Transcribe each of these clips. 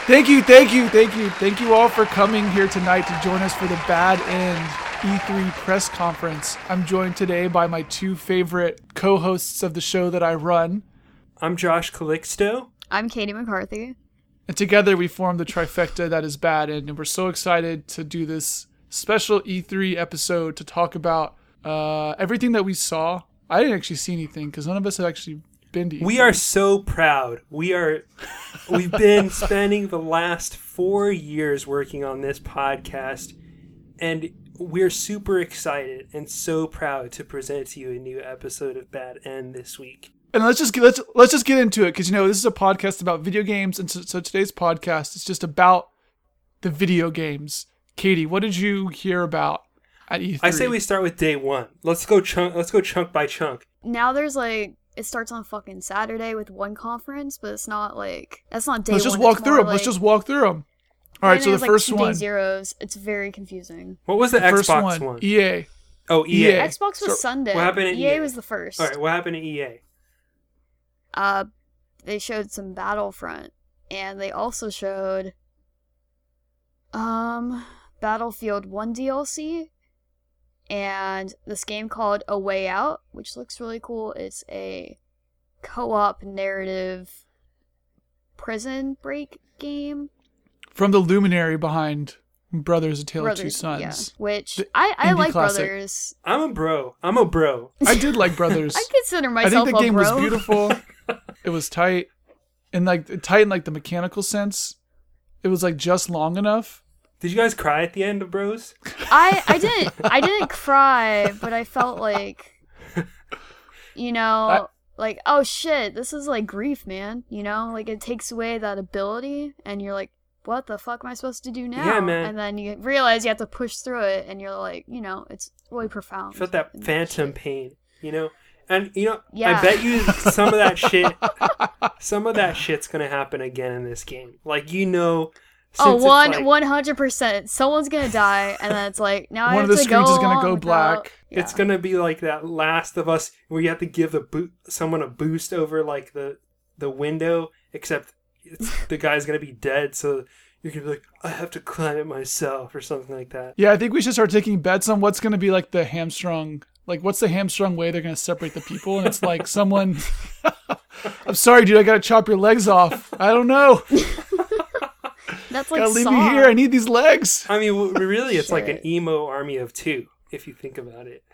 Thank you all for coming here tonight to join us for the Bad End E3 press conference. I'm joined today by my two favorite co-hosts of the show that I run. I'm Josh Calixto. I'm Katie McCarthy. And together we form the trifecta that is Bad End, and we're so excited to do this special E3 episode to talk about everything that we saw. I didn't actually see anything because none of us have actually been to E3. We are so proud. We've been spending the last 4 years working on this podcast, and we're super excited and so proud to present to you a new episode of Bad End this week. And let's just get into it because this is a podcast about video games, and so today's podcast is just about the video games. Katie, what did you hear about at E3? I say we start with day one. Let's go chunk by chunk. Now there's it starts on fucking Saturday with one conference, but it's not that's not day one. Let's just walk through them. Let's just walk through them. All right, so the first one. Day zeros. It's very confusing. What was the Xbox one? EA. Oh, EA. Xbox was Sunday. What happened at EA was the first. All right, what happened at EA? They showed some Battlefront, and they also showed Battlefield 1 DLC, and this game called A Way Out, which looks really cool. It's a co-op narrative prison break game. From the luminary behind Brothers: A Tale of Two Sons. Yeah. Which, I like classic. Brothers. I'm a bro. I did like Brothers. I consider myself a bro. I think the game was beautiful. It was tight. And tight in the mechanical sense. It was just long enough. Did you guys cry at the end of Bros? I didn't cry, but I felt oh shit, this is grief, man. It takes away that ability, and you're like, what the fuck am I supposed to do now? Yeah, man. And then you realize you have to push through it, and you're like, it's really profound. You felt that phantom pain, And, yeah. I bet you some of that shit's gonna happen again in this game. 100%. Someone's gonna die, and then it's now I have to go. One of the screens is gonna go black. Yeah. It's gonna be like that Last of Us, where you have to give someone a boost over the window, except the guy's gonna be dead, so you're gonna be like, I have to climb it myself, or something like that. Yeah, I think we should start taking bets on what's gonna be the hamstrung. What's the hamstrung way they're gonna separate the people? And it's someone. I'm sorry, dude. I gotta chop your legs off. I don't know. That's gotta leave me here. I need these legs. I mean, really, it's like an emo army of two, if you think about it.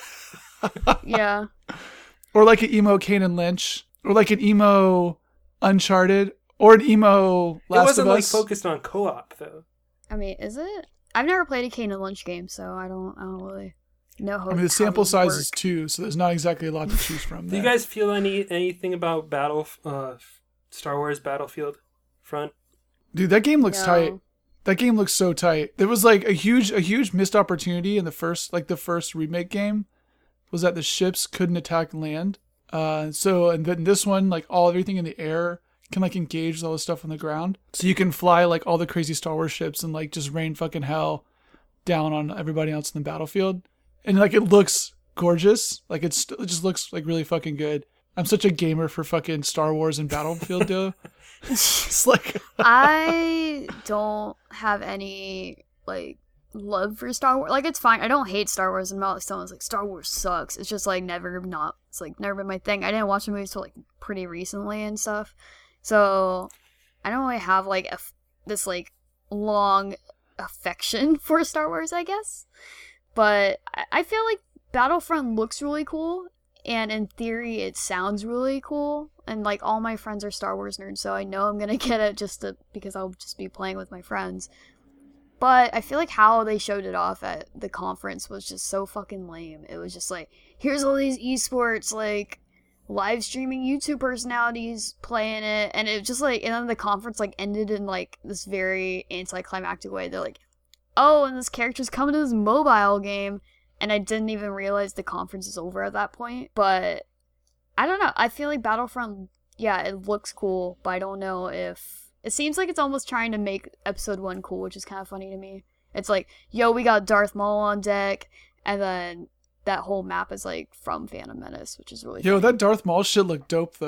Yeah. Or an emo Kane Lynch, or an emo Uncharted, or an emo Last of Us. It wasn't focused on co-op though. I mean, is it? I've never played a Kane Lynch game, so I don't really. No, the sample size is 2, so there's not exactly a lot to choose from. Do you guys feel anything about Star Wars Battlefield front? Dude, that game looks tight. That game looks so tight. There was a huge missed opportunity in the first remake game, was that the ships couldn't attack land. And then this one, everything in the air can engage with all the stuff on the ground, so you can fly all the crazy Star Wars ships and just rain fucking hell down on everybody else in the battlefield. And it looks gorgeous. It just looks really fucking good. I'm such a gamer for fucking Star Wars and Battlefield, though. It's I don't have any love for Star Wars. It's fine. I don't hate Star Wars, and not someone's Star Wars sucks. It's just never been my thing. I didn't watch the movies till pretty recently and stuff, so I don't really have this long affection for Star Wars, I guess. But I feel Battlefront looks really cool, and in theory it sounds really cool, and all my friends are Star Wars nerds, so I know I'm gonna get it because I'll just be playing with my friends. But I feel how they showed it off at the conference was just so fucking lame. It was just here's all these esports live streaming YouTube personalities playing it, and it just and then the conference ended in this very anticlimactic way. They're oh, and this character's coming to this mobile game, and I didn't even realize the conference is over at that point. But I don't know. I feel Battlefront, yeah, it looks cool, but I don't know if it seems it's almost trying to make episode 1 cool, which is kind of funny to me. It's yo, we got Darth Maul on deck, and then that whole map is from Phantom Menace, which is really funny. That Darth Maul shit looked dope though.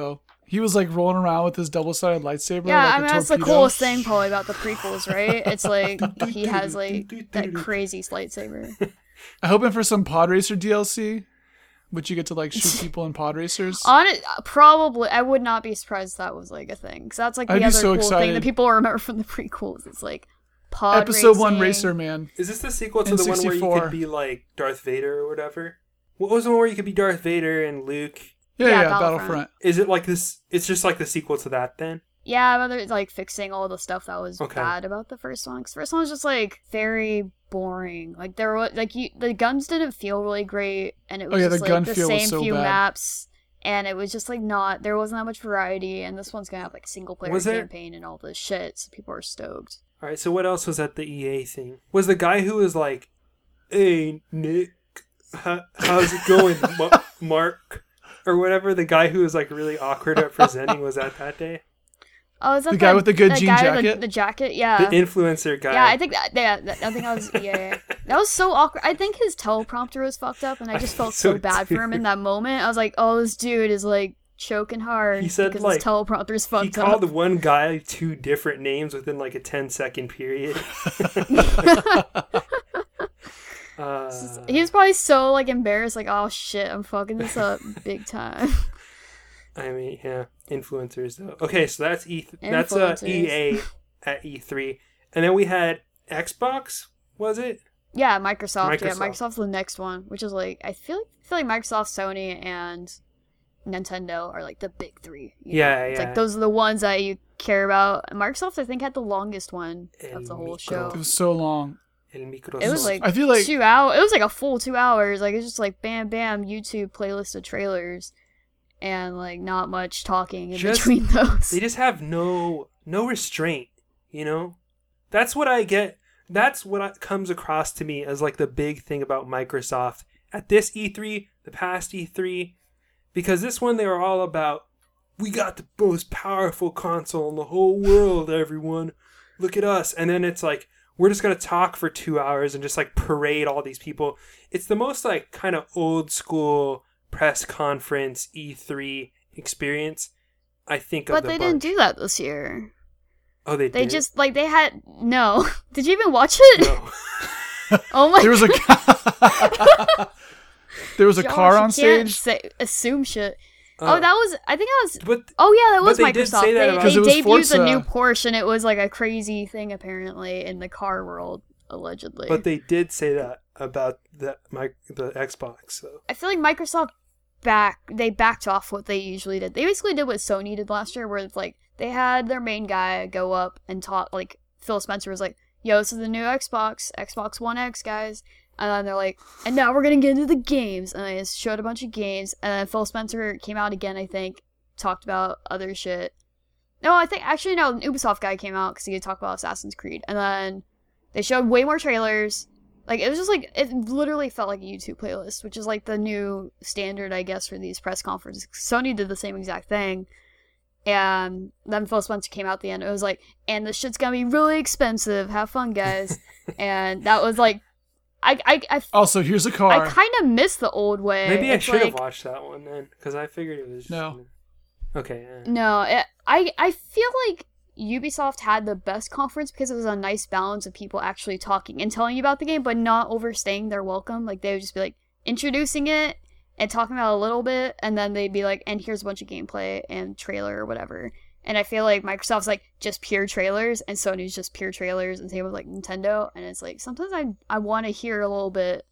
He was like rolling around with his double-sided lightsaber. Yeah, like I mean that's the torpedo. coolest thing probably about the prequels, right? It's like he has like that crazy lightsaber. I'm hoping for some pod racer DLC, which you get to like shoot people in pod racers. On it, probably I would not be surprised if that was like a thing, because that's like the I'd be other so cool excited. thing that people remember from the prequels. It's like pod Episode 1 racing. Racer Man. Is this the sequel to the one where you N64. could be like Darth Vader or whatever? What was the one where you could be Darth Vader and Luke? Yeah, Battlefront. Battlefront. Is it like this? It's just like the sequel to that then? Yeah, but they're like fixing all the stuff that was Okay. bad about the first one. Because the first one was just like very boring. Like there was like the guns didn't feel really great, and it was Oh, yeah, just the gun like the feel was same so few bad. maps, and it was just like not there wasn't that much variety. And this one's gonna have like a single player Was there- campaign and all this shit, so people are stoked. All right. So what else was at the EA thing? Was the guy who was like, "Hey Nick, how's it going, Mark?" Or whatever, the guy who was like really awkward at presenting was at that day. Oh, is that The guy with the good that jean guy with jacket? The jacket, yeah. The influencer guy. Yeah, I think that. Yeah, I think that was. Yeah, that was so awkward. I think his teleprompter was fucked up, and I just felt so So bad for him in that moment. I was like, "Oh, this dude is like choking hard He said, because like, his teleprompter's He fucked called up." one guy 2 different names within like a 10-second period. He was probably so like embarrassed, like, "Oh shit, I'm fucking this up big time." I mean, yeah, influencers though. Okay, so that's that's Influencers. EA at E3, and then we had Xbox. Was it? Yeah, Microsoft. Yeah, Microsoft. Microsoft's the next one, which is like I feel like Microsoft, Sony, and Nintendo are like the big three. you know? Yeah, It's yeah. like those are the ones that you care about. And Microsoft, I think, had the longest one of the whole show. It was so long. El Microsoft. It was like I feel like 2 hours. It was like a full 2 hours. Like it's just like bam, bam, YouTube playlist of trailers, and like not much talking in Just- between those. They just have no restraint, you know? That's what I get. That's what comes across to me as like the big thing about Microsoft at this E3, the past E3, because this one they were all about, we got the most powerful console in the whole world, everyone. Look at us. And then it's like, we're just going to talk for 2 hours and just like parade all these people. It's the most like kind of old school press conference E3 experience, I think, of But the they bunch. didn't do that this year. Oh, they They did? just like they had no. Did you even watch it? No. Oh my. there was a there was a Josh, car you on can't stage. assume shit. Oh, that was. I think that was. But Oh yeah, that was But they did Microsoft. say that They, about- they 'Cause it was debuted Forza. the new Porsche, and it was like a crazy thing apparently in the car world, allegedly. they did say that about the Xbox. So I feel like Microsoft backed off what they usually did. They basically did what Sony did last year, where it's like they had their main guy go up and talk. Like Phil Spencer was like, "Yo, this is the new Xbox One X, guys." And then they're like, "And now we're gonna get into the games." And they just showed a bunch of games. And then Phil Spencer came out again, I think, talked about other shit. No, I think actually no, an Ubisoft guy came out because he had talked about Assassin's Creed. And then they showed way more trailers. Like, it was just like, it literally felt like a YouTube playlist, which is like the new standard, I guess, for these press conferences. Sony did the same exact thing. And then Phil Spencer came out at the end. It was like, and this shit's gonna be really expensive. Have fun, guys. And that was like, I Also, here's a car. kind of miss the old way. maybe I It's should have like- watched that one then, because I figured it was. No. Okay. No, I feel like Ubisoft had the best conference because it was a nice balance of people actually talking and telling you about the game, but not overstaying their welcome. Like, they would just be like introducing it and talking about it a little bit, and then they'd be like, and here's a bunch of gameplay and trailer or whatever. And I feel like Microsoft's like just pure trailers, and Sony's just pure trailers, and same with like Nintendo. And it's like sometimes I want to hear a little bit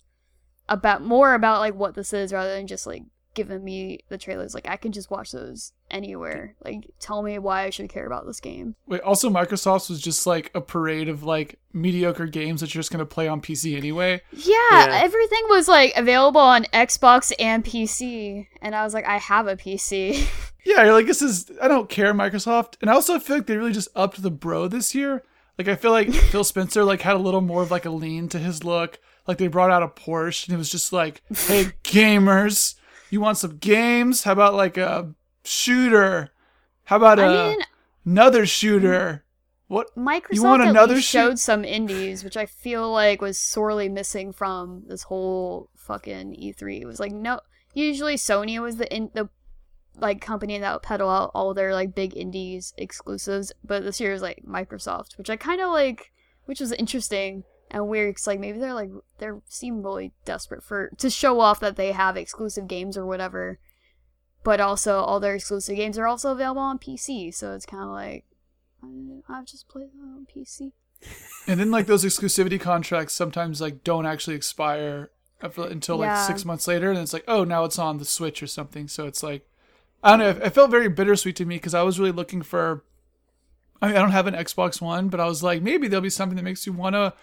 more about like what this is rather than just like giving me the trailers. Like, I can just watch those anywhere. Like, tell me why I should care about this game. Wait, also Microsoft's was just like a parade of like mediocre games that you're just gonna play on PC anyway. Yeah, everything was like available on Xbox and PC, and I was like, I have a PC. Yeah, you're like, I don't care, Microsoft. And I also feel like they really just upped the bro this year. Like, I feel like Phil Spencer like had a little more of like a lean to his look. Like, they brought out a Porsche and it was just like, hey, gamers, you want some games? How about like a shooter? How about another shooter? What? Microsoft You want at another least showed some indies, which I feel like was sorely missing from this whole fucking E3. It was like, no, usually Sony was the like company that would peddle out all their like big indies exclusives, but this year is like Microsoft, which I kind of like, which was interesting and weird because like maybe they seem really desperate to show off that they have exclusive games or whatever, but also all their exclusive games are also available on PC, so it's kind of like I've just played that on PC. And then like those exclusivity contracts sometimes like don't actually expire until like 6 months later, and it's like, oh, now it's on the Switch or something. So it's like, I don't know, it felt very bittersweet to me because I was really looking for, I mean, I don't have an Xbox One, but I was like, maybe there'll be something that makes you want to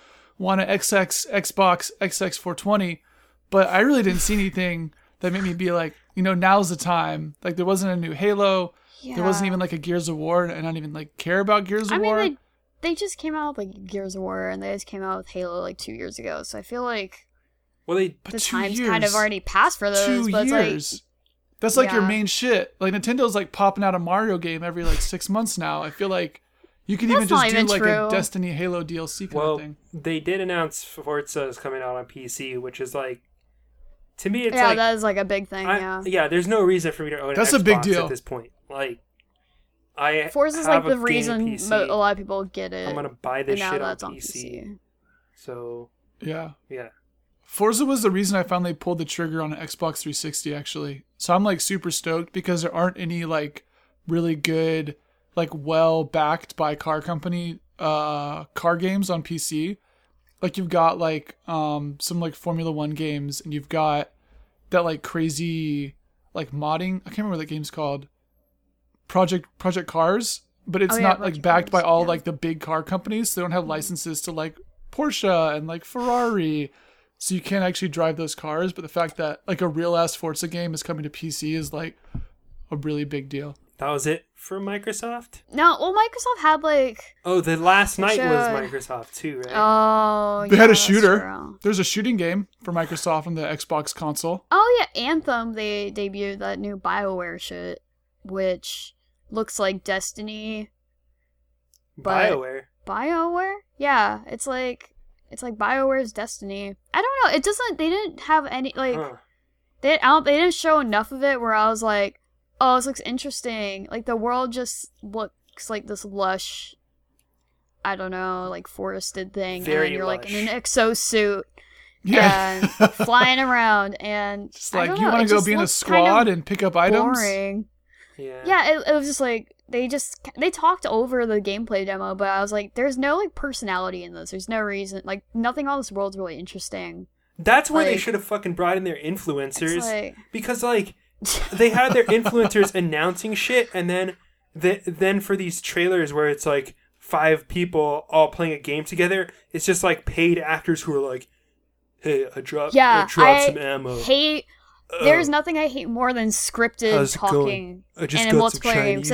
Xbox XX420, but I really didn't see anything that made me be like, you know, now's the time. Like there wasn't a new Halo, there wasn't even like a Gears of War, and I don't even like care about Gears of War. I mean, they just came out with like Gears of War, and they just came out with Halo like 2 years ago, so I feel like the time's kind of already passed for those. 2 but years. It's like, that's like your main shit. Like Nintendo's like popping out a Mario game every like 6 months now. I feel like you could even just do like a Destiny Halo DLC kind of thing. They did announce Forza is coming out on PC, which is like, to me, it's like, that is like a big thing. There's no reason for me to own That's an Xbox a big deal at this point. Like, Forza's like the reason a lot of people get it. I'm gonna buy this shit on on PC. So yeah. Forza was the reason I finally pulled the trigger on an Xbox 360 actually. So I'm like super stoked because there aren't any like really good, like well backed by car company car games on PC. Like you've got like some like Formula 1 games, and you've got that like crazy like modding. I can't remember what that game's called. Project Cars, but it's not like backed by all like the big car companies. So they don't have licenses to like Porsche and like Ferrari. So you can't actually drive those cars, but the fact that like a real ass Forza game is coming to PC is like a really big deal. That was it for Microsoft? No, well, Microsoft had like... Oh, the last night was Microsoft too, right? Oh, they had a shooter. There's a shooting game for Microsoft on the Xbox console. Oh yeah, Anthem, they debuted that new BioWare shit, which looks like Destiny. BioWare? Yeah, it's like BioWare's Destiny. I don't know, they didn't have any, like... They didn't show enough of it where I was like, oh, this looks interesting. Like, the world just looks like this lush, I don't know, like, forested thing. Very and you're, lush. like, in an exosuit and flying around. And just like, you want to go be in a squad and pick up items? Boring. Yeah, it was just like, they talked over the gameplay demo, but I was like, there's no, like, personality in this. There's no reason. Like, nothing on this world's really interesting. That's where they should have fucking brought in their influencers. Because, like... they had their influencers announcing shit, and then for these trailers where it's like 5 people all playing a game together, it's just like paid actors who are like, hey, I dropped some ammo. There's nothing I hate more than scripted talking in multiplayer games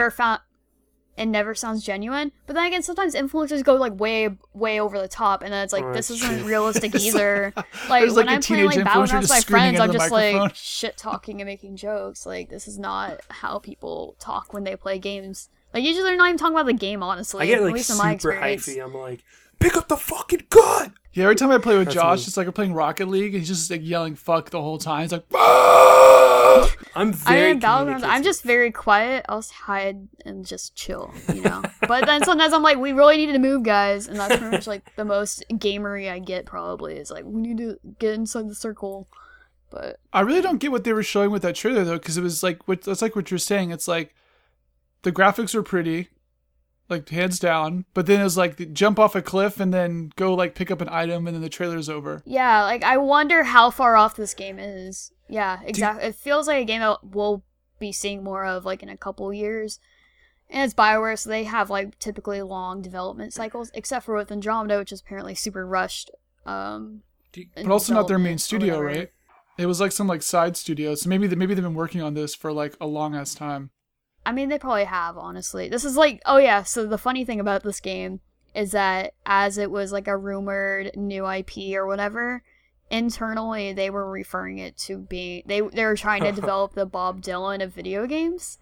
and never sounds genuine. But then again, sometimes influencers go like way over the top, and then it's like, this isn't realistic either. Like when I'm playing like Battlegrounds with my friends, I'm just like shit talking and making jokes. Like, this is not how people talk when they play games. Like, usually they're not even talking about the game, honestly. I get like super hypey. I'm like, pick up the fucking gun! Yeah, every time I play with Josh, it's like we're playing Rocket League, and he's just like yelling "fuck" the whole time. He's like, "Ah!" I'm just very quiet. I'll hide and just chill, you know. But then sometimes I'm like, we really need to move, guys, and that's pretty much like the most gamery I get. Probably is like, we need to get inside the circle. But I really don't get what they were showing with that trailer though, because it was like, it's like what you're saying. It's like the graphics were pretty. Like, hands down. But then it was like, jump off a cliff and then go, like, pick up an item and then the trailer's over. Yeah, like, I wonder how far off this game is. Yeah, exactly. It feels like a game that we'll be seeing more of, like, in a couple years. And it's BioWare, so they have, like, typically long development cycles, except for with Andromeda, which is apparently super rushed. But also not their main studio, right? It was, like, some, like, side studio. So maybe they've been working on this for, like, a long-ass time. I mean, they probably have, honestly. This is like, oh yeah, so the funny thing about this game is that as it was like a rumored new IP or whatever, internally they were referring it to being, they were trying to develop the Bob Dylan of video games.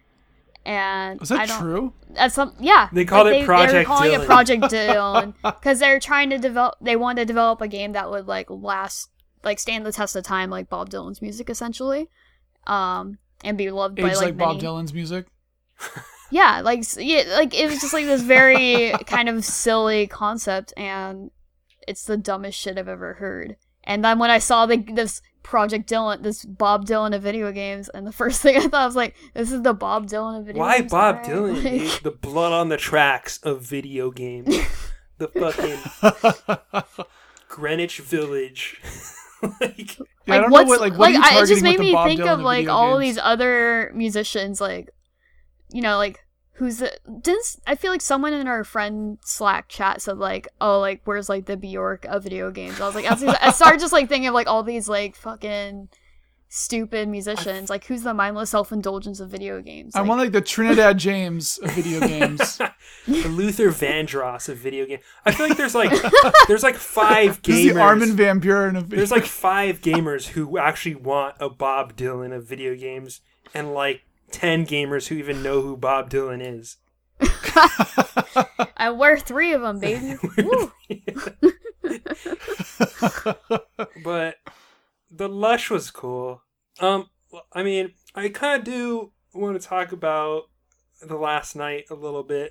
And is that true? That's yeah. They called it Project Dylan. They're calling it Project Dylan because they're trying to they wanted to develop a game that would like stand the test of time, like Bob Dylan's music, essentially. and be loved Age by like Bob many. Dylan's music. Yeah, like it was just like this very kind of silly concept, and it's the dumbest shit I've ever heard. And then when I saw this Project Dylan, this Bob Dylan of video games, and the first thing I thought was like, this is the Bob Dylan of video Why games. Bob Right? Dylan? Like, Dude? The blood on the tracks of video games. The fucking Greenwich Village. Like, Yeah, I don't know what are you it just targeting made with the me Bob think Dylan of of like video all games? these other musicians, like, you know, like I feel like someone in our friend Slack chat said like, oh, like where's like the Bjork of video games? I was like, I started just like thinking of like all these like fucking stupid musicians. Like, who's the mindless self-indulgence of video games? I Like, want like the Trinidad James of video games. the Luther Vandross of video games. I feel like there's like 5 This is the gamers. Armin van Buren of video There's like 5 gamers who actually want a Bob Dylan of video games, and like 10 gamers who even know who Bob Dylan is. and we're 3 of them, baby. Woo. But the Lush was cool. I mean, I kind of do want to talk about the last night a little bit.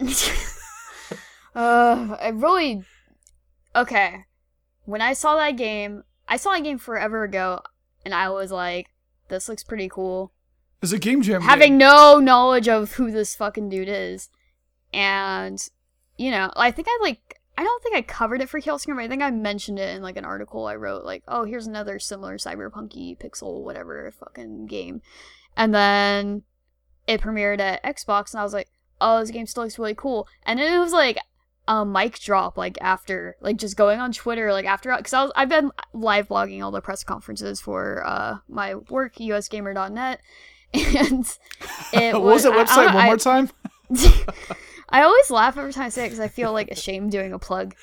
Okay. When I saw that game forever ago, and I was like, this looks pretty cool. It's a game jam. Having game. no knowledge of who this fucking dude is. And, you know, I don't think I covered it for Killscream, but I think I mentioned it in like an article I wrote, like, oh, here's another similar cyberpunky pixel whatever fucking game. And then it premiered at Xbox, and I was like, oh, this game still looks really cool. And then it was like a mic drop, like after, like just going on Twitter, like after, because I've been live blogging all the press conferences for my work, usgamer.net, and it What was that website one more time? I always laugh every time I say it because I feel like ashamed doing a plug.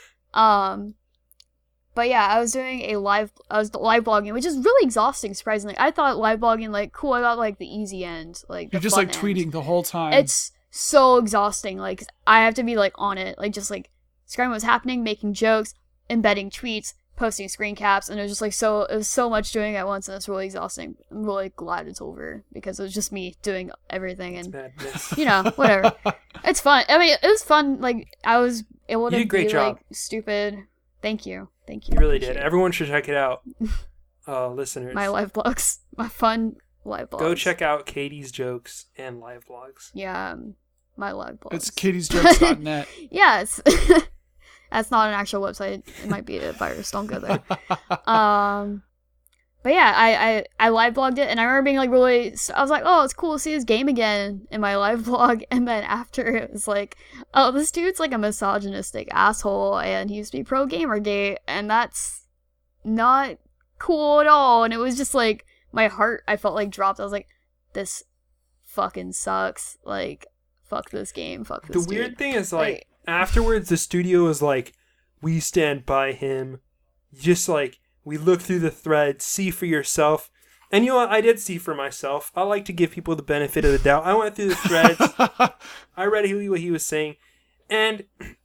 But yeah, I was live blogging, which is really exhausting, surprisingly. I thought live blogging, like, cool, I got like the easy end, like You're the just fun like end. tweeting the whole time. It's so exhausting. Like, I have to be like on it, like just like describing what's happening, making jokes, embedding tweets, posting screen caps, and it was just like it was so much doing at once, and it's really exhausting. I'm really glad it's over because it was just me doing everything, and Madness. you know, whatever. It's fun. I mean, it was fun. Like, I was able to You did a great be job. like stupid. Thank you. You really did. Appreciate it. Everyone should check it out. Listeners. My live blogs, my fun live blogs. Go check out Katie's jokes and live blogs. Yeah, my live blogs. It's katiesjokes.net. Yes. That's not an actual website. It might be a virus. Don't go there. But yeah, I live blogged it, and I remember being like really, I was like, oh, it's cool to see his game again in my live blog. And then after, it was like, oh, this dude's like a misogynistic asshole, and he used to be pro Gamergate, and that's not cool at all. And it was just like, my heart, I felt like dropped. I was like, this fucking sucks. Like, fuck this game. Fuck this The weird dude. thing is, like, afterwards, the studio was like, we stand by him. Just like, we look through the thread, see for yourself. And you know what? I did see for myself. I like to give people the benefit of the doubt. I went through the threads. I read what he was saying. And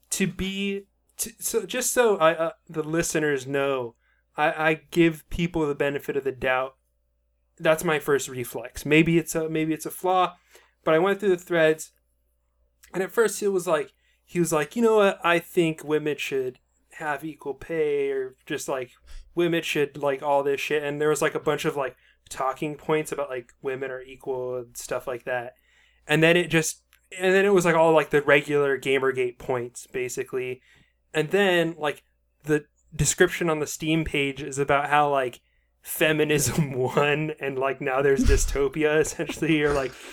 so the listeners know, I give people the benefit of the doubt. That's my first reflex. Maybe it's a flaw, but I went through the threads, and at first he was like, you know what? I think women should have equal pay, or just like women should like all this shit. And there was like a bunch of like talking points about like women are equal and stuff like that. And then it was like all like the regular Gamergate points basically. And then like the description on the Steam page is about how like feminism won, and like now there's dystopia essentially, or like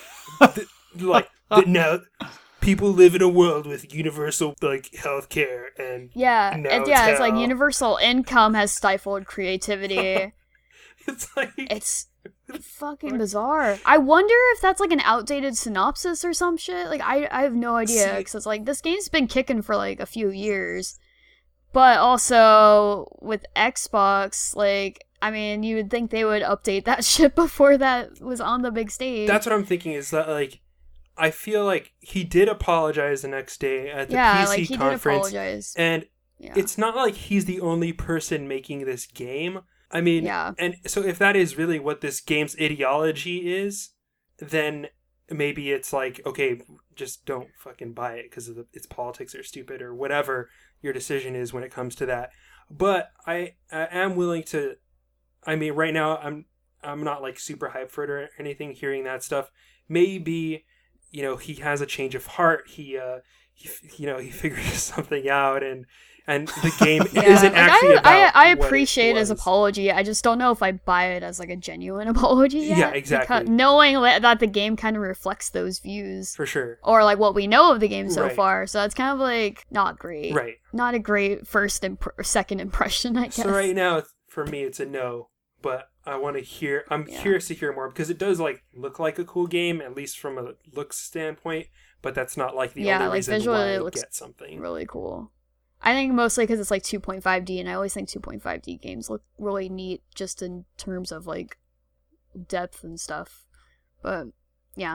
now people live in a world with universal like healthcare, and it's like universal income has stifled creativity. it's like It's fucking bizarre. I wonder if that's like an outdated synopsis or some shit. Like, I have no idea, because it's like this game's been kicking for like a few years, but also with Xbox, like, I mean, you would think they would update that shit before that was on the big stage. That's what I'm thinking, is that like I feel like he did apologize the next day at the PC like, he conference, did apologize. and Yeah. it's not like he's the only person making this game. I mean, Yeah. and so if that is really what this game's ideology is, then maybe it's like, okay, just don't fucking buy it because its politics are stupid or whatever your decision is when it comes to that. But I am willing to. I mean, right now I'm not like super hyped for it or anything. Hearing that stuff, maybe he has a change of heart. He figures something out and the game isn't actually about. I appreciate his apology. I just don't know if I buy it as like a genuine apology yet. Yeah, exactly. Knowing that the game kind of reflects those views. For sure. Or like what we know of the game so Right. far. So it's kind of like not great. Right. Not a great second impression, I guess. So right now, for me, it's a no. But I want to hear. I'm curious to hear more because it does like look like a cool game, at least from a looks standpoint. But that's not like the only reason visually why it I looks get something. really cool. I think mostly because it's like 2.5D, and I always think 2.5D games look really neat just in terms of like depth and stuff. But yeah,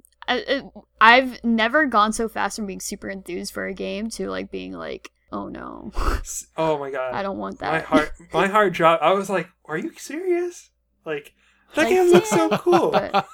I've never gone so fast from being super enthused for a game to like being like, oh no, Oh my god, I don't want that. My heart dropped. I was like, are you serious? Like that game looks so cool.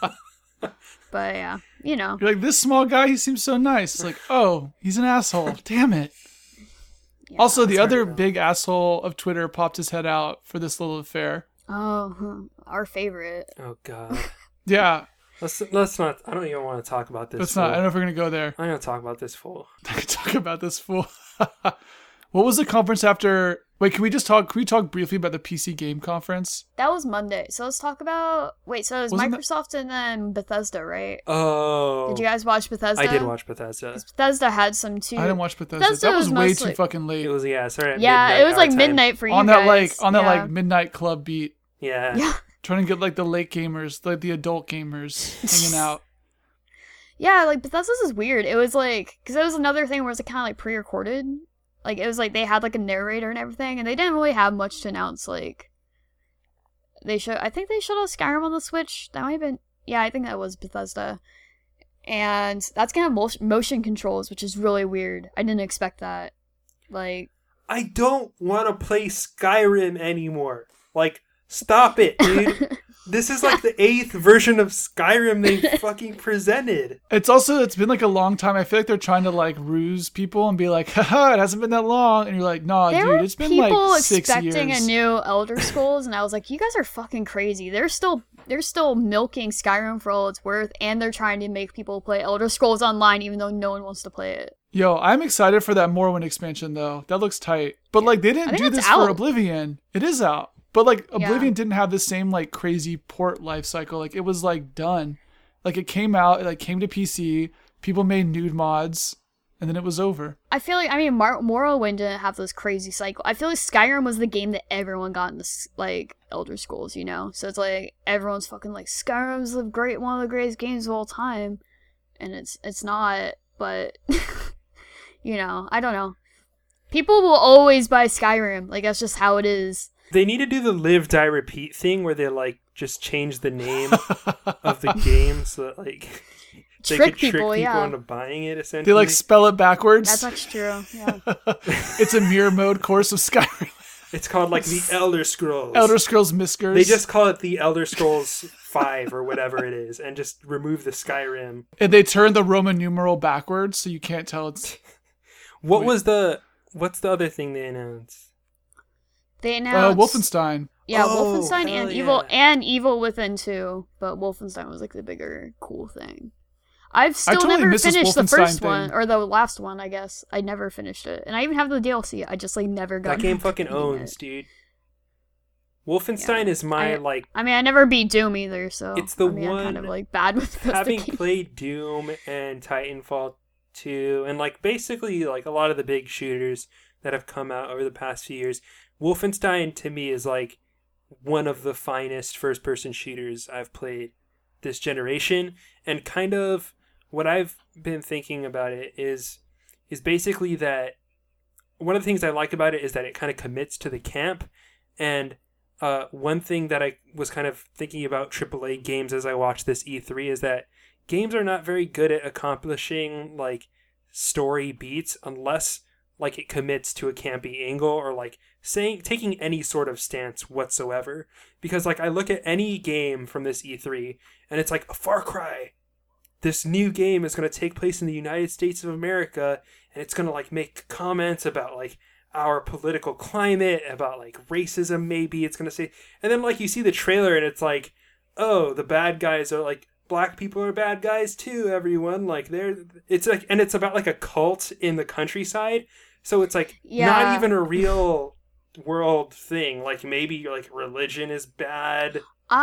But yeah, you know. You're like, this small guy, he seems so nice. It's like, oh, he's an asshole. Damn it. Yeah. Also, the other big asshole of Twitter popped his head out for this little affair. Oh, our favorite. Oh god. Yeah. Let's not. I don't even want to talk about this. Let's not. I don't know if we're going to go there. I'm going to talk about this fool. I could talk about this fool. What was the conference after? Wait, can we talk briefly about the PC Game Conference? That was Monday. So let's talk about. Wait, so it was Wasn't Microsoft and then Bethesda, right? Oh. Did you guys watch Bethesda? I did watch Bethesda. Bethesda had some too. I didn't watch Bethesda. That was way too fucking late. It was sorry. Yeah, it was like midnight for you on guys. that like midnight club beat. Yeah. Yeah. Trying to get like the late gamers, like the adult gamers hanging out. Yeah, like Bethesda's is weird. It was like, because it was another thing where it was like, kind of like pre-recorded. Like it was like they had like a narrator and everything, and they didn't really have much to announce. Like I think they showed us Skyrim on the Switch. That might have been, yeah, I think that was Bethesda. And that's gonna have motion controls, which is really weird. I didn't expect that. Like, I don't want to play Skyrim anymore. Like, stop it, dude. This is like the 8th version of Skyrim they fucking presented. It's been like a long time. I feel like they're trying to like ruse people and be like, haha, it hasn't been that long. And you're like, nah, dude, it's been like 6 years. People expecting a new Elder Scrolls, and I was like, you guys are fucking crazy. They're still milking Skyrim for all it's worth, and they're trying to make people play Elder Scrolls Online even though no one wants to play it. Yo, I'm excited for that Morrowind expansion though. That looks tight. But like they didn't do this for Oblivion. It is out. But like Oblivion didn't have the same like crazy port life cycle. Like it was like done. Like it came out, it like came to PC, people made nude mods, and then it was over. I feel like, I mean, Morrowind didn't have this crazy cycle. I feel like Skyrim was the game that everyone got into like Elder Scrolls, you know? So it's like everyone's fucking like, Skyrim's one of the greatest games of all time. And it's not, but you know, I don't know. People will always buy Skyrim. Like that's just how it is. They need to do the live, die, repeat thing where they like just change the name of the game so that like they could trick people into buying it. Essentially, they like spell it backwards. That's actually true. Yeah, it's a mirror mode course of Skyrim. It's called like the Elder Scrolls. Elder Scrolls Miskers. They just call it the Elder Scrolls 5 or whatever it is, and just remove the Skyrim. And they turn the Roman numeral backwards, so you can't tell it's. What's the other thing they announced? They announced Wolfenstein. Yeah, Wolfenstein and Evil Within 2, but Wolfenstein was like the bigger cool thing. I've still never finished the first one, or the last one, I guess. I never finished it. And I even have the DLC. I just like never got that game fucking owns, dude. Wolfenstein is my I mean, I never beat Doom either, so it's the one I'm kind of like bad with having played Doom and Titanfall 2 and like basically like a lot of the big shooters that have come out over the past few years. Wolfenstein to me is like one of the finest first-person shooters I've played this generation, and kind of what I've been thinking about it is basically that one of the things I like about it is that it kind of commits to the camp, and one thing that I was kind of thinking about AAA games as I watched this E3 is that games are not very good at accomplishing like story beats unless like it commits to a campy angle or like taking any sort of stance whatsoever. Because like I look at any game from this E3 and it's like a Far Cry. This new game is going to take place in the United States of America, and it's going to like make comments about like our political climate, about like racism maybe. It's going to say, and then like you see the trailer and it's like, oh, the bad guys are like, black people are bad guys too, everyone. Like it's like, and it's about like a cult in the countryside. So it's like not even a real world thing. Like maybe like religion is bad.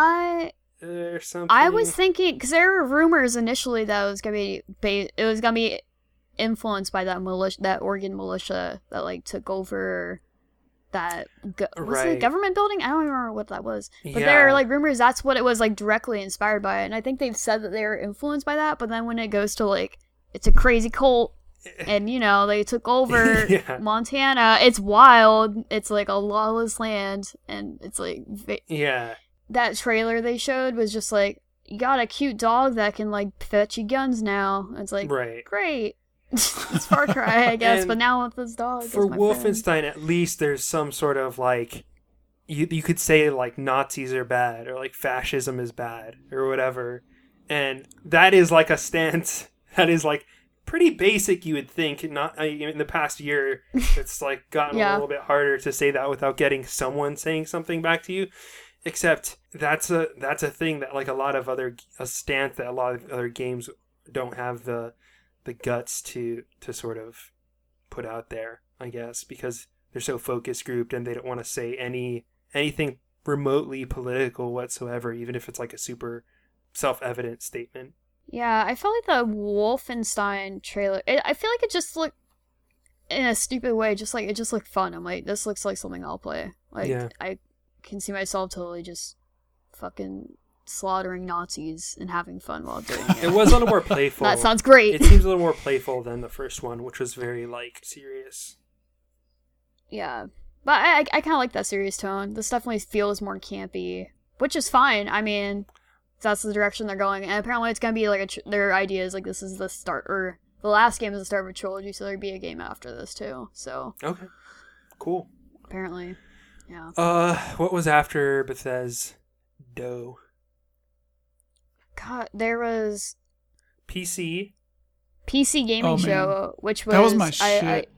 Or something. I was thinking, because there were rumors initially that it was gonna be influenced by that militia, that Oregon militia that like took over that was it a government building? I don't even remember what that was. But there are like rumors that's what it was like directly inspired by it, and I think they've said that they were influenced by that. But then when it goes to like it's a crazy cult, and you know they took over Montana, it's wild. It's like a lawless land, and it's like that trailer they showed was just like, you got a cute dog that can like fetch you guns now. It's like, great. It's Far Cry, I guess, but now with this dog. For Wolfenstein, at least there's some sort of like, you could say like Nazis are bad or like fascism is bad or whatever. And that is like a stance that is like pretty basic, you would think. Not in the past year, it's like gotten a little bit harder to say that without getting someone saying something back to you. Except that's a thing that like a stance that a lot of other games don't have the guts to sort of put out there, I guess, because they're so focus grouped and they don't want to say anything remotely political whatsoever, even if it's like a super self-evident statement. Yeah, I felt like the Wolfenstein trailer, I feel like it just looked, in a stupid way, just like it just looked fun. I'm like, this looks like something I'll play. Like, I can see myself totally just fucking slaughtering Nazis and having fun while doing it. It was a little more playful. That sounds great. It seems a little more playful than the first one, which was very like serious. Yeah, but I kind of like that serious tone. This definitely feels more campy, which is fine. I mean, that's the direction they're going, and apparently it's gonna be like their idea is like this is the start, or the last game is the start of a trilogy, so there'd be a game after this too. So okay, cool. Apparently. Yeah. What was after Bethesda? God, there was PC gaming show, which was that was my shit.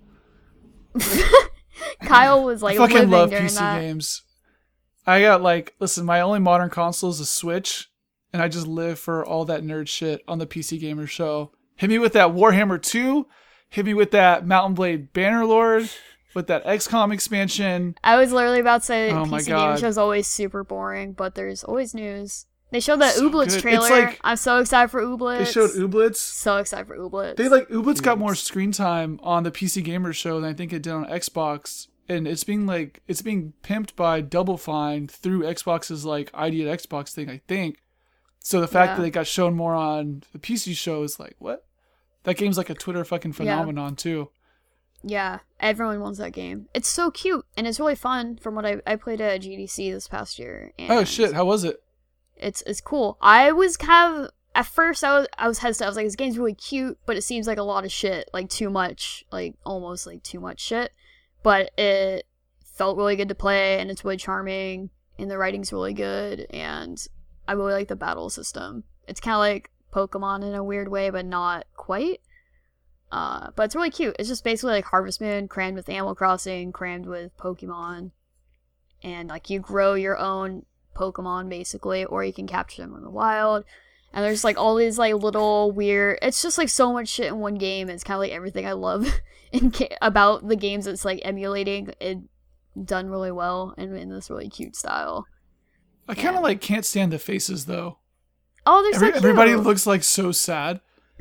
Kyle was like, I fucking love during PC that. games. I got like, listen, my only modern console is a Switch, and I just live for all that nerd shit on the PC Gamer Show. Hit me with that Warhammer 2. Hit me with that Mountain Blade Bannerlord. With that XCOM expansion. I was literally about to say PC Gamer Show is always super boring, but there's always news. They showed that Ooblets trailer. Like, I'm so excited for Ooblets. They showed Ooblets. So excited for Ooblets. Ooblets got more screen time on the PC Gamer Show than I think it did on Xbox, and it's being pimped by Double Fine through Xbox's like ID at Xbox thing, I think. So the fact that they got shown more on the PC show is like, what? That game's like a Twitter fucking phenomenon too. Yeah, everyone wants that game. It's so cute, and it's really fun from what I played at GDC this past year. And oh shit, how was it? It's cool. I was kind of, at first I was hesitant. I was like, this game's really cute, but it seems like a lot of shit, like too much, like almost like too much shit. But it felt really good to play, and it's really charming, and the writing's really good, and I really like the battle system. It's kind of like Pokemon in a weird way, but not quite. But it's really cute. It's just basically like Harvest Moon crammed with Animal Crossing, crammed with Pokemon. And like you grow your own Pokemon basically, or you can capture them in the wild. And there's like all these like little weird, it's just like so much shit in one game. It's kind of like everything I love about the games it's like emulating it done really well and in this really cute style. I kind of like can't stand the faces though. Oh, they're so cute. Everybody looks like so sad.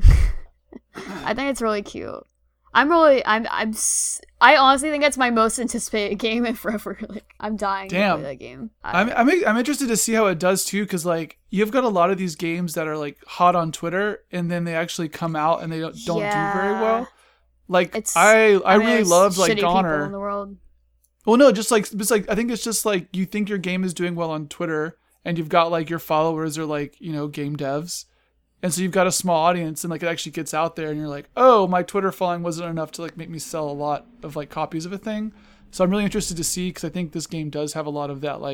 I think it's really cute. I honestly think it's my most anticipated game in forever. Like, I'm dying to play that game. I'm interested to see how it does too, because like you've got a lot of these games that are like hot on Twitter, and then they actually come out and they don't do very well. Like I really loved like Goner. In the world. Well, no, just like I think it's just like you think your game is doing well on Twitter, and you've got like your followers are like game devs. And so you've got a small audience, and like it actually gets out there, and you're like, oh, my Twitter following wasn't enough to like make me sell a lot of like copies of a thing. So I'm really interested to see, because I think this game does have a lot of that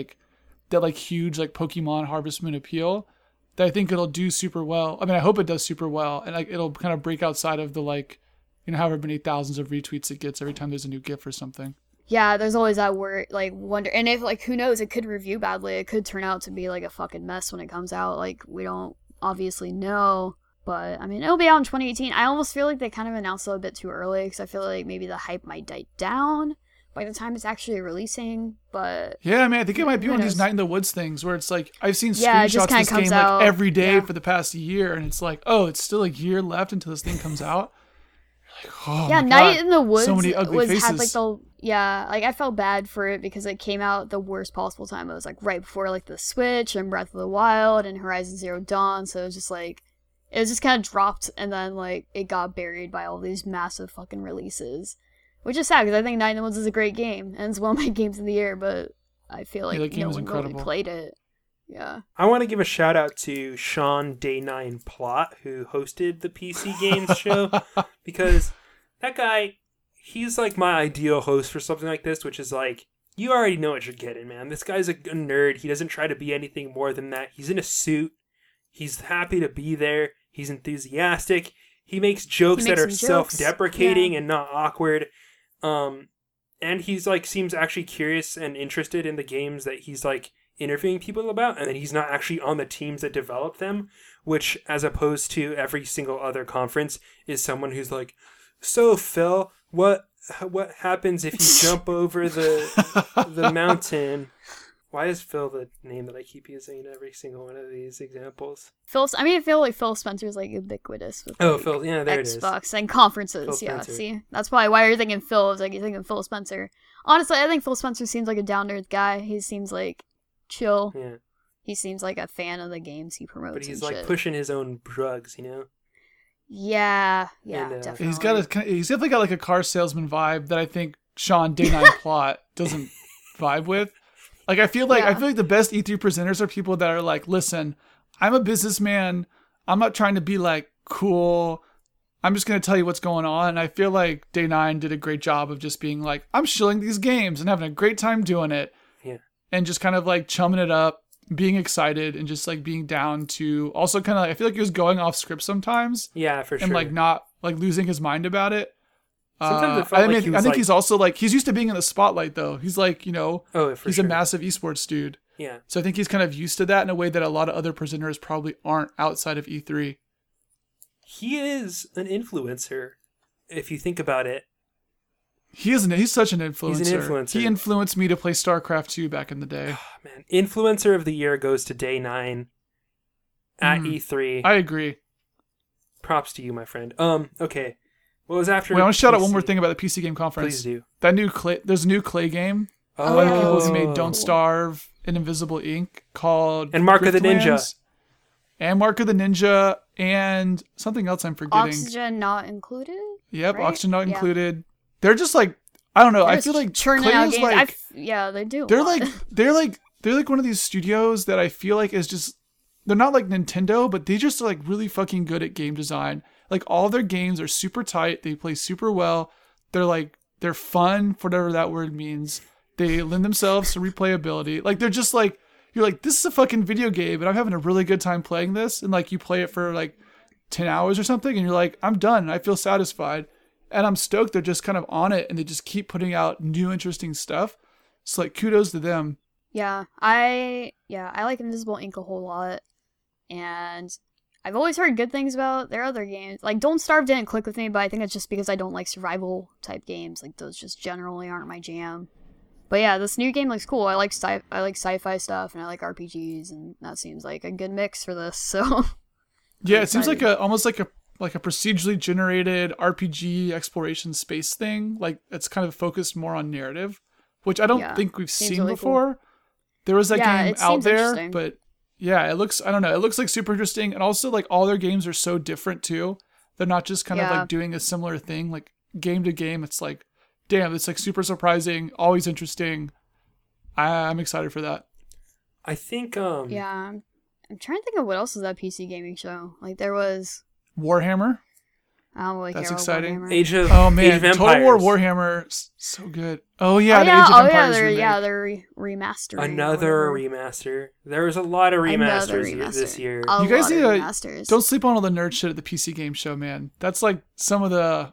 huge like Pokemon Harvest Moon appeal that I think it'll do super well. I mean, I hope it does super well, and like it'll kind of break outside of the like, you know, however many thousands of retweets it gets every time there's a new GIF or something. Yeah, there's always that word, like, wonder. And if, like, who knows, it could review badly. It could turn out to be, like, a fucking mess when it comes out. Like, we don't obviously know. But, I mean, it'll be out in 2018. I almost feel like they kind of announced it a bit too early, because I feel like maybe the hype might die down by the time it's actually releasing. But yeah, I mean, I think it might be one of these Night in the Woods things where it's like, I've seen screenshots of this game like every day for the past year, and it's like, oh, it's still a year left until this thing comes out. Like, oh yeah, Night in the Woods so many ugly faces. Had like like I felt bad for it because it came out the worst possible time. It was like right before like the Switch and Breath of the Wild and Horizon Zero Dawn, so it was just like it was just kind of dropped, and then like it got buried by all these massive fucking releases, which is sad because I think Night in the Woods is a great game and it's one of my games of the year, but I feel like no one really played it. Yeah. I want to give a shout out to Sean Day9 Plot, who hosted the PC Games show, because that guy, he's like my ideal host for something like this, which is like, you already know what you're getting, man. This guy's a nerd. He doesn't try to be anything more than that. He's in a suit. He's happy to be there. He's enthusiastic. He makes jokes that are self-deprecating and not awkward. And he's like, seems actually curious and interested in the games that he's like interviewing people about, and then he's not actually on the teams that develop them, which, as opposed to every single other conference, is someone who's like, so Phil, what happens if you jump over the mountain? Why is Phil the name that I keep using in every single one of these examples? I feel like Phil Spencer's like ubiquitous with like, Phil, yeah, there it is. Xbox and conferences, yeah. See, that's probably why you're thinking Phil. Is like you're thinking Phil Spencer. Honestly, I think Phil Spencer seems like a down to earth guy. He seems like chill. Yeah. He seems like a fan of the games he promotes. But he's like pushing his own drugs, you know? Yeah, definitely. He's definitely got like a car salesman vibe that I think Sean Day9 Plot doesn't vibe with. Like I feel like the best E3 presenters are people that are like, listen, I'm a businessman. I'm not trying to be like cool. I'm just going to tell you what's going on. And I feel like Day9 did a great job of just being like, I'm shilling these games and having a great time doing it. Yeah. And just kind of like chumming it up, being excited, and just like being down to also kind of like, I feel like he was going off script sometimes. Yeah, for sure. And like not like losing his mind about it. Sometimes it felt I think he's also like, he's used to being in the spotlight though. He's like, you know, he's a massive esports dude. Yeah. So I think he's kind of used to that in a way that a lot of other presenters probably aren't outside of E3. He is an influencer, if you think about it. He's such an influencer. He's an influencer. He influenced me to play StarCraft 2 back in the day. Oh, man, Influencer of the Year goes to Day9 at E3. I agree. Props to you, my friend. Okay. Well, it was after. Wait, I want to shout out one more thing about the PC Game Conference. Please do. That new there's a new Clay game. By the people who made Don't Starve and Invisible Ink called and Mark of the Ninja. And Mark of the Ninja and something else I'm forgetting. Oxygen Not Included? Yep, right? Oxygen Not Included. They're just like, I don't know. I feel like churning out games. Like, they do. They're like one of these studios that I feel like is just, they're not like Nintendo, but they just are like really fucking good at game design. Like all their games are super tight. They play super well. They're fun, for whatever that word means. They lend themselves to replayability. Like they're just like, you're like, this is a fucking video game and I'm having a really good time playing this. And like you play it for like 10 hours or something and you're like, I'm done. And I feel satisfied. And I'm stoked they're just kind of on it and they just keep putting out new interesting stuff. So like kudos to them. Yeah, I like Invisible Ink a whole lot. And I've always heard good things about their other games. Like Don't Starve didn't click with me, but I think it's just because I don't like survival type games. Like those just generally aren't my jam. But yeah, this new game looks cool. I like sci-fi stuff and I like RPGs, and that seems like a good mix for this. So yeah, it seems like almost like a procedurally generated RPG exploration space thing. Like it's kind of focused more on narrative, which I don't think we've seen really before. Cool. There was that game out there, but yeah, it looks like super interesting. And also like all their games are so different too. They're not just kind of like doing a similar thing. Like game to game, it's like, damn, it's like super surprising, always interesting. I'm excited for that. I think yeah, I'm trying to think of what else was that PC gaming show. Like there was Warhammer. I don't really That's care exciting. about Warhammer. Age of Total War Empires. Warhammer, so good. Oh yeah, the Age of Empires remake. they're remastering. Another remaster. There was a lot of remasters this year. You guys need to remasters. don't sleep on all the nerd shit at the PC game show, man. That's like some of the.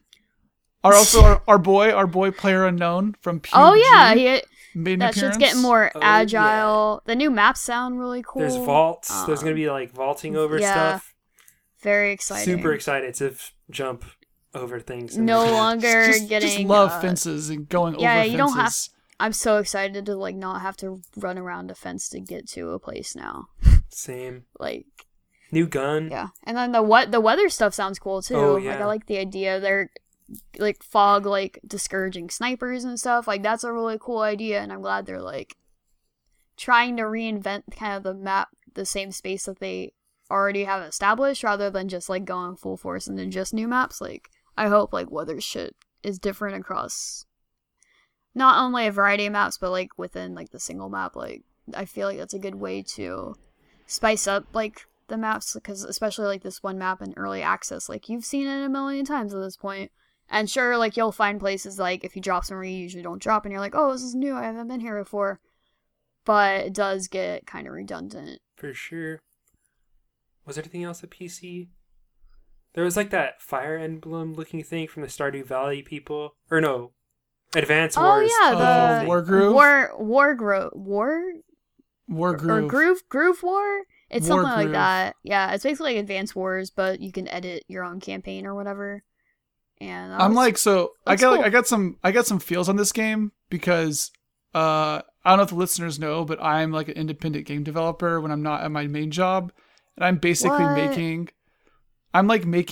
Our boy Player Unknown from PUBG. Oh yeah, made an that shit's appearance. getting more agile. Yeah. The new maps sound really cool. There's vaults. There's gonna be like vaulting over stuff. Very exciting. Super excited to jump over things. No longer just getting love fences and going over fences. You don't have. I'm so excited to like not have to run around a fence to get to a place now. Same. Like new gun. Yeah, and then the weather stuff sounds cool too. Oh, yeah. Like I like the idea. They're like fog, like discouraging snipers and stuff. Like that's a really cool idea, and I'm glad they're like trying to reinvent kind of the map, the same space that they already have established, rather than just like going full force into just new maps. Like I hope like weather shit is different across not only a variety of maps, but like within like the single map. Like I feel like that's a good way to spice up like the maps, because especially like this one map in early access, like you've seen it a million times at this point. And sure, like you'll find places like if you drop somewhere you usually don't drop, and you're like, oh, this is new, I haven't been here before. But it does get kind of redundant. For sure. Was there anything else at PC? There was like that Fire Emblem looking thing from the Stardew Valley people. Or no, Advance Wars. Oh yeah, the Wargroove? Wargroove? Groove War? It's War something like Groove. that. Yeah, it's basically like Advance Wars, but you can edit your own campaign or whatever. And I'm like, so I cool. got some feels on this game because I don't know if the listeners know, but I'm like an independent game developer when I'm not at my main job, and I'm basically making an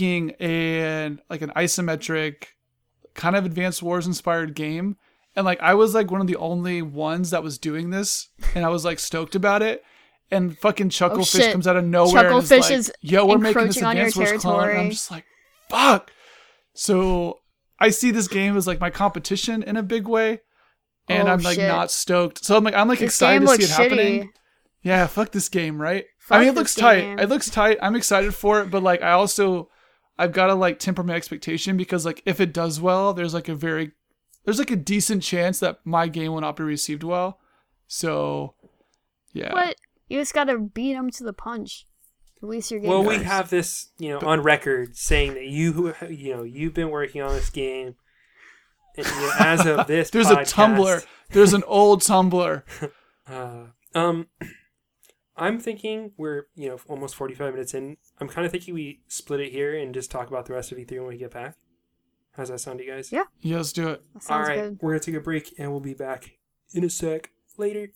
isometric kind of Advanced Wars inspired game, and like I was like one of the only ones that was doing this, and I was like stoked about it. And fucking Chucklefish comes out of nowhere. Chucklefish and is like, yo, we're making this Advanced Wars clone. And I'm just like, fuck. So I see this game as like my competition in a big way, and I'm like not stoked. So I'm like this excited to see it shitty. happening. Yeah, fuck this game, right? Fuck I mean, it this looks game. tight. It looks tight. I'm excited for it, but like I've got to like temper my expectation, because like if it does well, there's like a decent chance that my game will not be received well. So yeah. What? You just gotta beat them to the punch. Release your game. Well, first. we have this, on record saying that you've been working on this game. And, as of this, there's podcast, a Tumblr. There's an old Tumblr. I'm thinking we're almost 45 minutes in. I'm kind of thinking we split it here and just talk about the rest of E3 when we get back. How's that sound to you guys? Yeah. Yeah, let's do it. That sounds All right, good. we're gonna take a break and we'll be back in a sec. Later.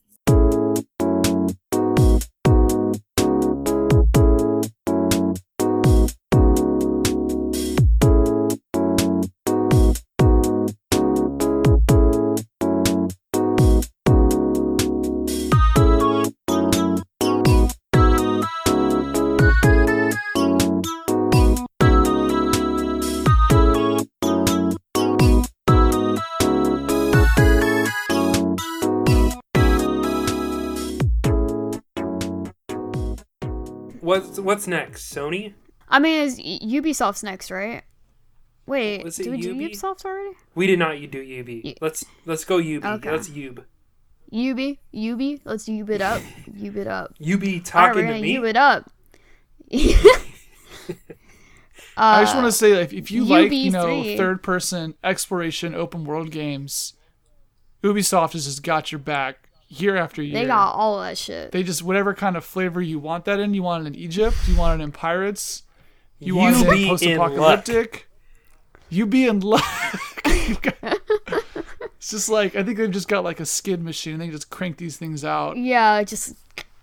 What's next? Sony? I mean, Ubisoft's next, right? Wait, Was it did we do Ubi? Ubisoft already? We did not do Ubi. Let's go Ubi. Okay. Let's Ub. Ubi, let's Ub it up. Ub it up. Ubi Alright, talking we're to gonna me. Ub it up. I just want to say, like, if you like, UB3. third-person exploration open world games, Ubisoft has just got your back year after year. They got all of that shit. They just, whatever kind of flavor you want that in. You want it in Egypt. You want it in Pirates. You want it in post-apocalyptic. You be in luck. It's just like, I think they've just got like a skid machine. They just crank these things out. Yeah, just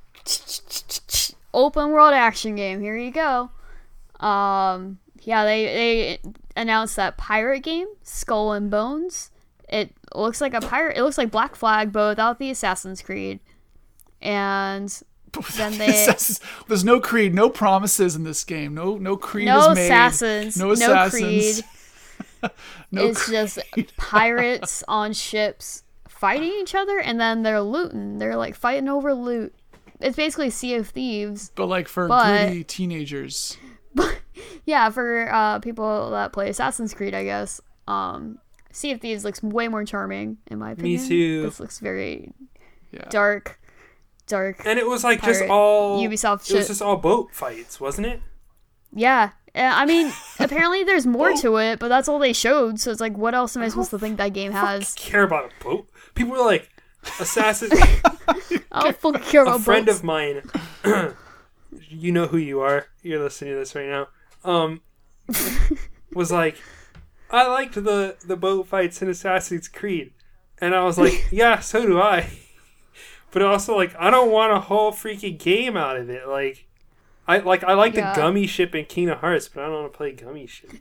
open world action game. Here you go. Yeah, they announced that pirate game, Skull and Bones. It looks like a pirate. It looks like Black Flag, but without the Assassin's Creed. And then there's no creed, no promises in this game. No creed no is made. Assassins, No assassins. Creed. It's creed. just pirates on ships fighting each other, and then they're looting. They're like fighting over loot. it's basically Sea of Thieves. But like for gritty teenagers. Yeah, for people that play Assassin's Creed, I guess. Sea of Thieves looks way more charming, in my opinion. Me too. This looks very dark. And it was like just pirate all Ubisoft shit. It was just all boat fights, wasn't it? Yeah. I mean, apparently there's more to it, but that's all they showed. So it's like, what else am I supposed to think that game has? Care about a boat? People were like, Assassin's. I don't fucking care about A friend boats. of mine, you know who you are. You're listening to this right now. Was like, I liked the boat fights in Assassin's Creed, and I was like, yeah, so do I. But also, like, I don't want a whole freaking game out of it. Like, I like the gummy ship in Kingdom Hearts, but I don't want to play gummy ship.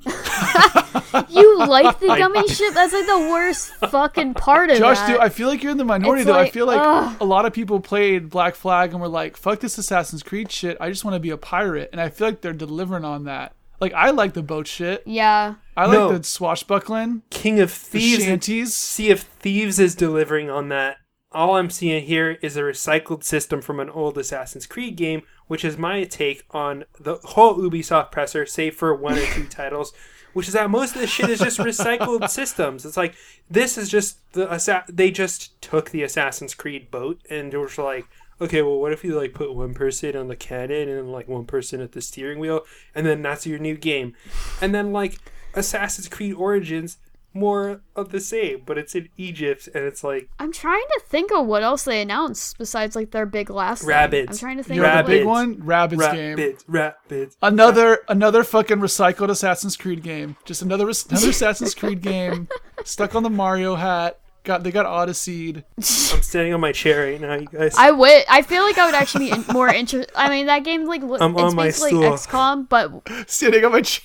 You like the gummy ship? That's like the worst fucking part of Josh, that. dude, I feel like you're in the minority, It's though. I like, feel like ugh. a lot of people played Black Flag and were like, fuck this Assassin's Creed shit. I just want to be a pirate. And I feel like they're delivering on that. Like, I like the boat shit. Yeah. I like the swashbuckling. King of The Thieves. shanties. Sea of Thieves is delivering on that. All I'm seeing here is a recycled system from an old Assassin's Creed game, which is my take on the whole Ubisoft presser, save for one or two titles, which is that most of this shit is just recycled systems. It's like, this is just they just took the Assassin's Creed boat and they were like, okay, well, what if you like put one person on the cannon and like one person at the steering wheel, and then that's your new game, and then like Assassin's Creed Origins. More of the same, but it's in Egypt, and it's like I'm trying to think of what else they announced besides like their big last thing. Rabbids. I'm trying to think You know of the big like, one? Rabbids game. Rabbids. Another fucking recycled Assassin's Creed game. Just another Assassin's Creed game. Stuck on the Mario hat. They got Odyssey'd. I'm standing on my chair right now, you guys. I feel like I would actually be more interested. I mean, that game like I'm it's on my basically stool. XCOM, but Standing on my chair.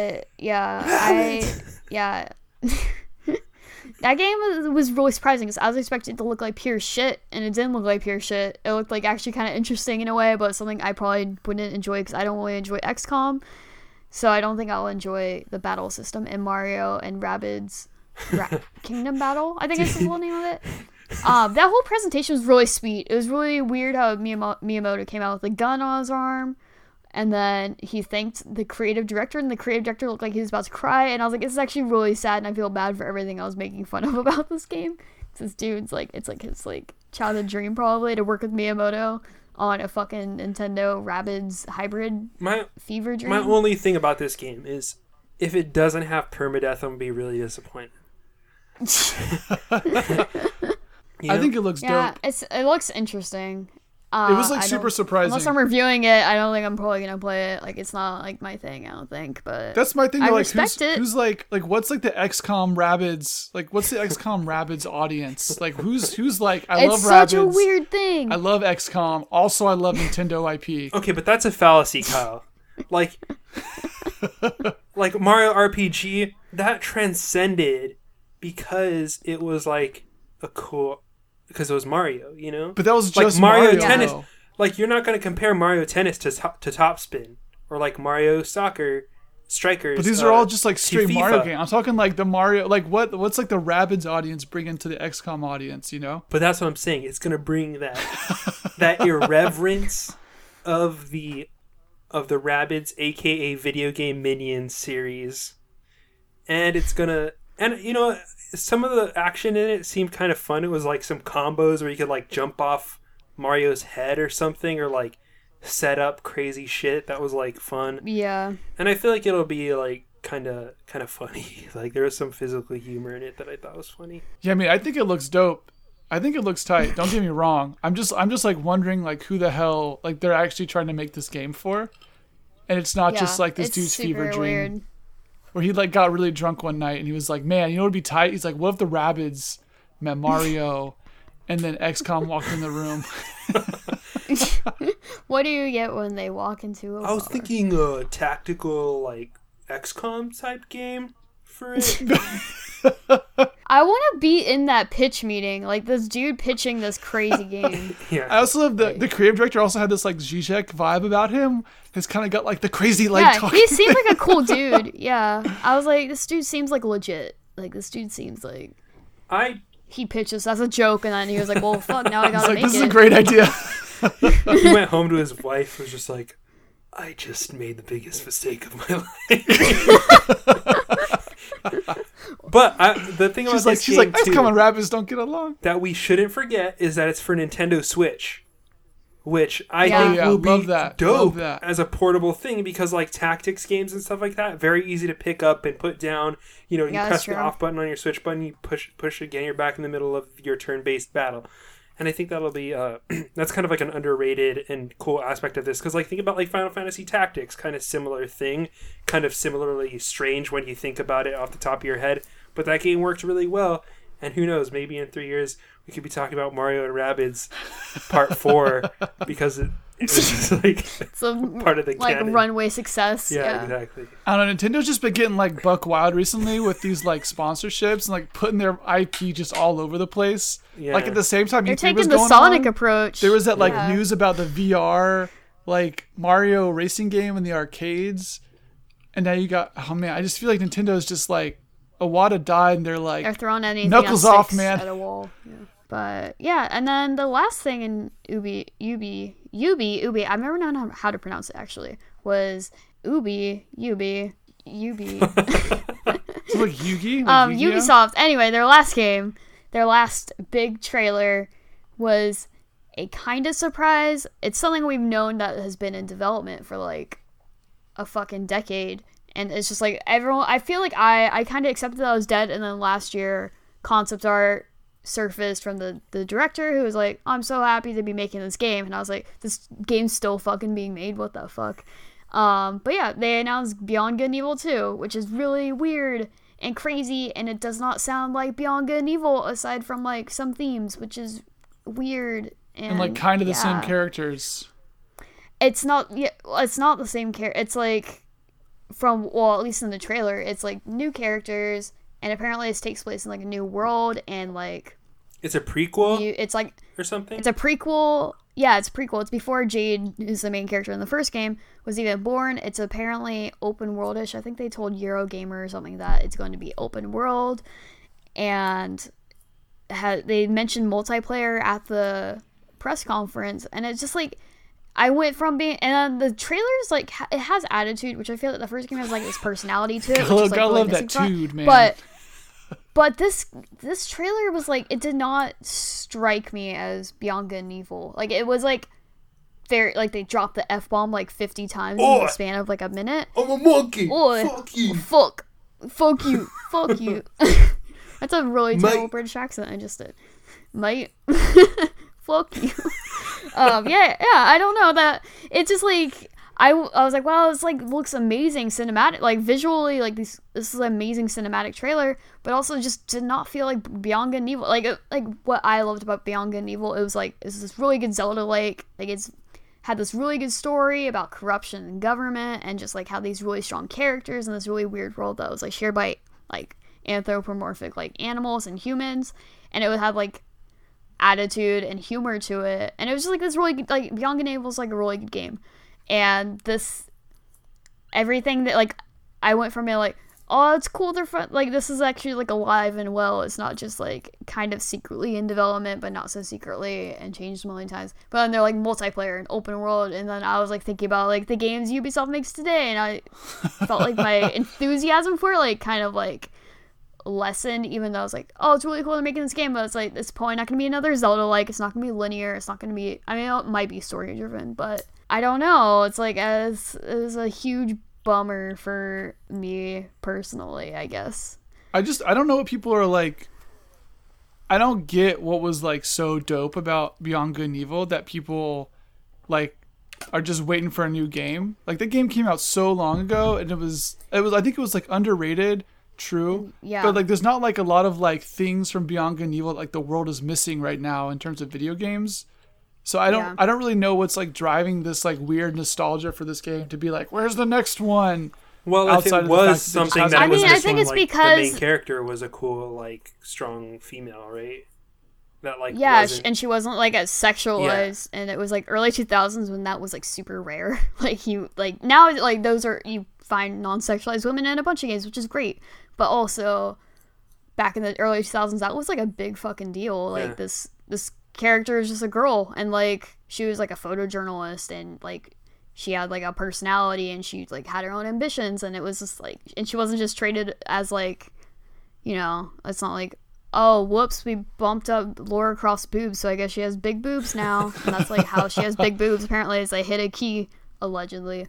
yeah. That game was really surprising because I was expecting it to look like pure shit, and it didn't look like pure shit. It looked like actually kind of interesting in a way, but something I probably wouldn't enjoy because I don't really enjoy XCOM. So I don't think I'll enjoy the battle system in Mario and Rabbids Kingdom Battle, I think is the full name of it. That whole presentation was really sweet. It was really weird how Miyamoto came out with a gun on his arm. And then he thanked the creative director, and the creative director looked like he was about to cry. And I was like, this is actually really sad, and I feel bad for everything I was making fun of about this game. This dude's like, it's like his like childhood dream probably to work with Miyamoto on a fucking Nintendo Rabbids hybrid fever dream. My only thing about this game is if it doesn't have permadeath, I'm gonna be really disappointed. I think it looks dope. It looks interesting. It was like super surprising. Unless I'm reviewing it, I don't think I'm probably gonna play it. Like, it's not like my thing, I don't think. But that's my thing. I like, respect it. Who's like what's like the XCOM Rabbids? Like, what's the XCOM Rabbids audience? Like, who's like I love Rabbids. It's such a weird thing. I love XCOM. Also, I love Nintendo IP. Okay, but that's a fallacy, Kyle. Like Mario RPG, that transcended because it was like because it was Mario, you know? But that was like just Mario Tennis. though. Like, you're not going to compare Mario Tennis to Topspin or like Mario Soccer Strikers. But these are all just like straight FIFA. Mario games. I'm talking like the Mario, like what's like the Rabbids audience bring into the XCOM audience, you know? But that's what I'm saying. It's going to bring that irreverence of the Rabbids, aka video game Minions series, and it's gonna, and you know, some of the action in it seemed kind of fun. It was like some combos where you could like jump off Mario's head or something, or like set up crazy shit that was like fun. Yeah. And I feel like it'll be like kind of funny. Like, there was some physical humor in it that I thought was funny. Yeah, I mean, I think it looks dope. I think it looks tight. Don't get me wrong. I'm just like wondering like who the hell like they're actually trying to make this game for, and it's not just like this dude's fever dream. Weird. Where he like got really drunk one night and he was like, man, you know what would be tight? He's like, what if the Rabbids met Mario and then XCOM walked in the room? What do you get when they walk into a I was bar? thinking a tactical like XCOM type game for it. I want to be in that pitch meeting, like this dude pitching this crazy game. Yeah. I also love the creative director also had this like Zizek vibe about him. He's kind of got like the crazy like Yeah, talking. he seemed like a cool dude. Yeah, I was like, this dude seems like legit. Like, this dude seems like he pitched us as a joke, and then he was like, well, fuck, now I He's gotta like, make this it. is a great idea. He went home to his wife, was just like, I just made the biggest mistake of my life. But the thing about this she's game like, too, Ice and Rabbids don't get along. that we shouldn't forget is that it's for Nintendo Switch, which I Yeah. think will be Love that. dope Love that. as a portable thing, because like tactics games and stuff like that, very easy to pick up and put down. You know, you Yeah, press that's the true. off button on your Switch button, you push again, you're back in the middle of your turn-based battle. And I think that'll be that's kind of like an underrated and cool aspect of this, because like think about like Final Fantasy Tactics, kind of similar thing, kind of similarly strange when you think about it off the top of your head, but that game worked really well. And who knows, maybe in 3 years we could be talking about Mario and Rabbids Part 4 because it was just like It's a part of the like canon. runway success. Yeah, exactly. I don't know. Nintendo's just been getting like buck wild recently with these like sponsorships and like putting their IP just all over the place. Yeah. Like at the same time, They're E3 taking was the going Sonic on, approach. there was that like Yeah. news about the VR like Mario racing game in the arcades, and now you got, oh man, I just feel like Nintendo's just like Iwata died and they're like, They're throwing anything knuckles at off, 6 man. at a wall. Yeah. But yeah, and then the last thing in Ubi, I never known how to pronounce it actually, was Ubi. it's like Yugi. Like Yu-Gi-Oh? Ubisoft. Anyway, their last game, their last big trailer was a kind of surprise. It's something we've known that has been in development for like a fucking decade. And it's just like everyone, I feel like I kind of accepted that I was dead. And then last year, concept art surfaced from the director who was like, I'm so happy to be making this game. And I was like, this game's still fucking being made. What the fuck? But yeah, they announced Beyond Good and Evil 2, which is really weird and crazy. And it does not sound like Beyond Good and Evil aside from like some themes, which is weird. And like kind of the same yeah. characters. It's not the same character. It's like at least in the trailer, it's like new characters, and apparently this takes place in like a new world, and like It's a prequel it's like or something? it's a prequel. Yeah, it's a prequel. It's before Jade, who's the main character in the first game, was even born. It's apparently open worldish. I think they told Eurogamer or something that it's going to be open world, and they mentioned multiplayer at the press conference, and it's just like I went from being, and then the trailer's like it has attitude, which I feel that the first game has like this personality to it, which is like Gotta really love that missing from it. dude, man. But this trailer was like, it did not strike me as Beyond Good and Evil. Like it was like very like they dropped the F-bomb like 50 times in the span of like a minute. I'm a monkey. Oi. Fuck you. Fuck you. Fuck you. That's a really terrible British accent I just did. Mate. Fuck you. Yeah, I don't know, that it's just like I was like, wow, this like looks amazing cinematic, like visually, like this is an amazing cinematic trailer, but also just did not feel like Beyond Good and Evil. Like what I loved about Beyond Good and Evil, it was like it's this really good Zelda like it's had this really good story about corruption and government, and just like how these really strong characters in this really weird world that was like shared by like anthropomorphic like animals and humans, and it would have like attitude and humor to it, and it was just like this really good, like Beyond Good and Evil is like a really good game. And this everything that like I went from it like, oh, it's cool, they're fun, like this is actually like alive and well, it's not just like kind of secretly in development but not so secretly and changed a million times, but then they're like multiplayer and open world, and then I was like thinking about like the games Ubisoft makes today, and I felt like my enthusiasm for it like kind of like lessened, even though I was like, oh, it's really cool they're making this game, but it's like it's probably not gonna be another Zelda, like it's not gonna be linear, it's not gonna be, I mean it might be story driven, but I don't know, it's like it was a huge bummer for me personally, I guess. I don't know what people are like. I don't get what was like so dope about Beyond Good and Evil that people like are just waiting for a new game. Like the game came out so long ago, and it was I think it was like underrated. True. Yeah. But like there's not like a lot of like things from Beyond Good and Evil like the world is missing right now in terms of video games. So I don't really know what's like driving this like weird nostalgia for this game to be like, where's the next one? Well, if it was something that I it was mean, I this think one, it's like, because the main character was a cool, like, strong female, right? That like and she wasn't like as sexualized, and it was like early 2000s when that was like super rare. Like you like now like those are, you find non-sexualized women in a bunch of games, which is great, but also back in the early 2000s that was like a big fucking deal. Like this character is just a girl, and like she was like a photojournalist, and like she had like a personality, and she like had her own ambitions, and it was just like, and she wasn't just treated as like, you know, it's not like, oh whoops, we bumped up Laura Croft's boobs, so I guess she has big boobs now, and that's like how she has big boobs apparently, is they hit a key allegedly.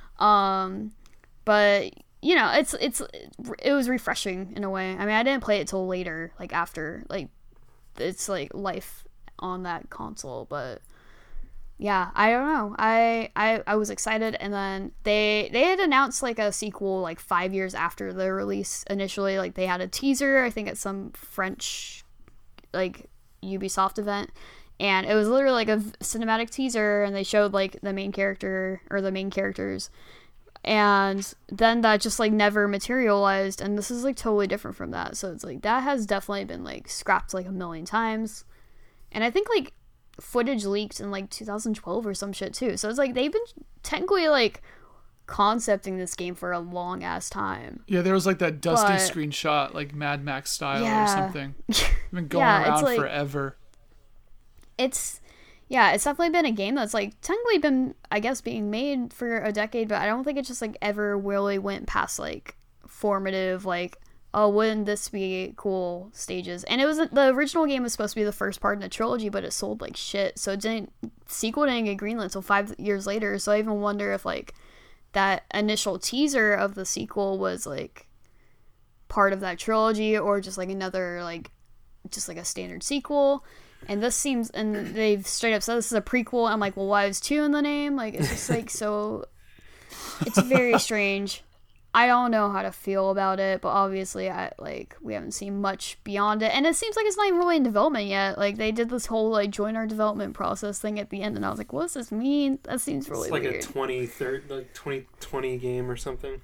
But you know, it was refreshing in a way. I mean, I didn't play it till later, like after like it's like life on that console, but yeah, I don't know. I was excited, and then they had announced like a sequel like 5 years after the release initially. Like they had a teaser, I think at some French like Ubisoft event, and it was literally like a cinematic teaser, and they showed like the main character or the main characters, and then that just like never materialized, and this is like totally different from that. So it's like that has definitely been like scrapped like a million times, and I think like footage leaked in like 2012 or some shit too. So it's like they've been technically like concepting this game for a long ass time. Yeah, there was like that dusty screenshot, like Mad Max style or something. It's been going around like, forever. It's definitely been a game that's like technically been, I guess, being made for a decade, but I don't think it just like ever really went past like formative, like, oh, wouldn't this be cool stages? And it was, the original game was supposed to be the first part in a trilogy, but it sold like shit, so sequel didn't get greenlit until 5 years later. So I even wonder if like that initial teaser of the sequel was like part of that trilogy, or just like another like just like a standard sequel. And this seems, and they've straight up said this is a prequel. I'm like, well, why is 2 in the name? Like, it's just like, so it's very strange. I don't know how to feel about it, but obviously we haven't seen much beyond it, and it seems like it's not even really in development yet. Like they did this whole like join our development process thing at the end, and I was like, what does this mean? That seems really weird. It's like a 2020 game or something.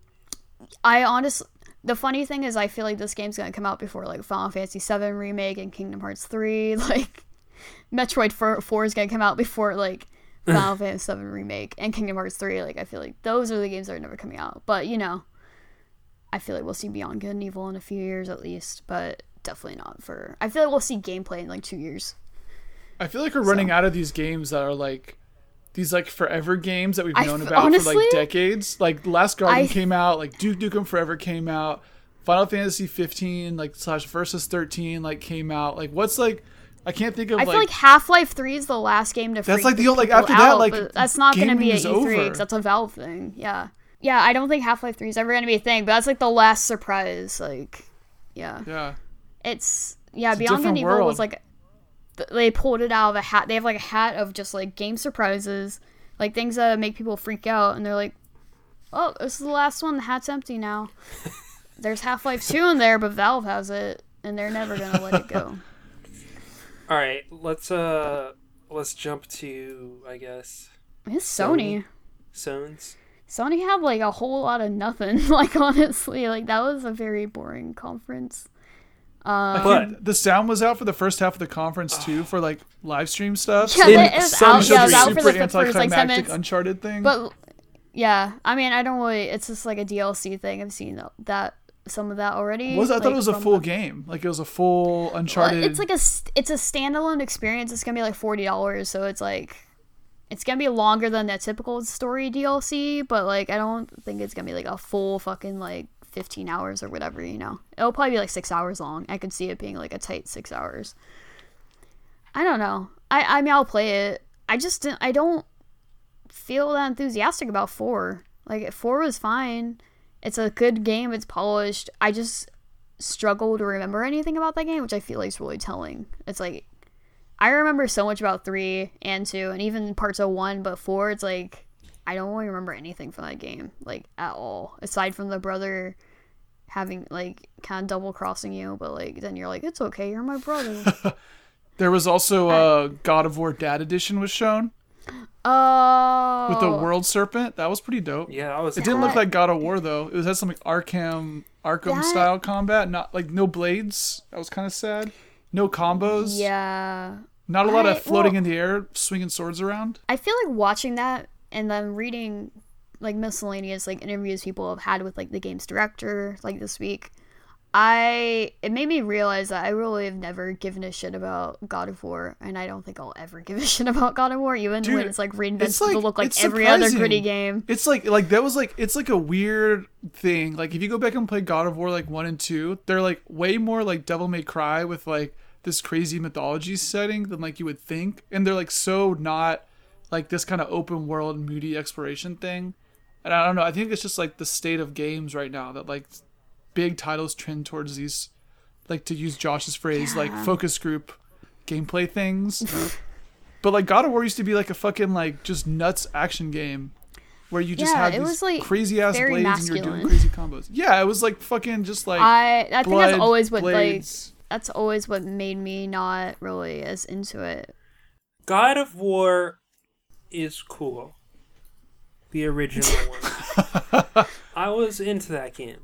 The funny thing is, I feel like this game's gonna come out before like Final Fantasy VII Remake and Kingdom Hearts 3. Like Metroid 4 is gonna come out before like Final Fantasy VII Remake and Kingdom Hearts 3. Like I feel like those are the games that are never coming out. But you know, I feel like we'll see Beyond Good and Evil in a few years at least, but definitely not for. I feel like we'll see gameplay in like 2 years. I feel like we're running out of these games that are like these like forever games that we've known about honestly, for like decades. Like Last Guardian came out, like Duke Nukem Forever came out, Final Fantasy 15 like / Versus 13 like came out. Like what's like, I can't think of. I feel like Half-Life 3 is the last game to. That's like the old like after that out, like that's not going to be at E3 because that's a Valve thing. Yeah. I don't think Half-Life 3 is ever going to be a thing, but that's like the last surprise. Like, yeah. It's Beyond Good and Evil was like. They pulled it out of a hat. They have like a hat of just like game surprises, like things that make people freak out, and they're like, oh, this is the last one, the hat's empty now. There's Half-Life 2 in there, but Valve has it, and they're never gonna let it go. All right, let's jump to, I guess, it's Sony. Sony had like a whole lot of nothing. Like honestly, like that was a very boring conference. But the sound was out for the first half of the conference too, for like live stream stuff. Yeah, it was out. Yeah, it was out for like the first like 10 minutes. Uncharted thing. But yeah, I mean, I don't really. It's just like a DLC thing. I've seen that some of that already. I thought it was a full game. Like it was a full Uncharted. Well, it's a standalone experience. It's gonna be like $40, so it's like it's gonna be longer than that typical story DLC. But like, I don't think it's gonna be like a full fucking like 15 hours or whatever, you know. It'll probably be like 6 hours long. I could see it being like a tight 6 hours. I don't know. I mean, I'll play it. I don't feel that enthusiastic about 4. Like 4 was fine. It's a good game. It's polished. I just struggle to remember anything about that game, which I feel like is really telling. It's like I remember so much about 3 and 2 and even parts of 1, but 4, it's like I don't really remember anything from that game, like, at all. Aside from the brother having, like, kind of double-crossing you, but, like, then you're like, it's okay, you're my brother. There was also God of War Dad Edition was shown. Oh. With the World Serpent. That was pretty dope. Yeah, that was. It didn't look like God of War, though. It had some, like, Arkham-style combat. Not, like, no blades. That was kind of sad. No combos. Yeah. Not a lot of floating in the air, swinging swords around. I feel like watching that and then reading like miscellaneous like interviews people have had with like the game's director like this week, it made me realize that I really have never given a shit about God of War, and I don't think I'll ever give a shit about God of War, even Dude, when it's like reinvented it's like, to look like it's every other surprising. gritty game. It's like that was like, it's like a weird thing. Like if you go back and play God of War like 1 and 2, they're like way more like Devil May Cry with like this crazy mythology setting than like you would think, and they're like so not like this kind of open world moody exploration thing. And I don't know, I think it's just like the state of games right now that like big titles trend towards these, like to use Josh's phrase, like focus group gameplay things. But like God of War used to be like a fucking like just nuts action game where you just had these like crazy ass very blades masculine. and you're doing crazy combos. Yeah, it was like fucking just like I think blood, that's always what blades. like that's always what made me not really as into it. God of War is cool. The original one. I was into that game.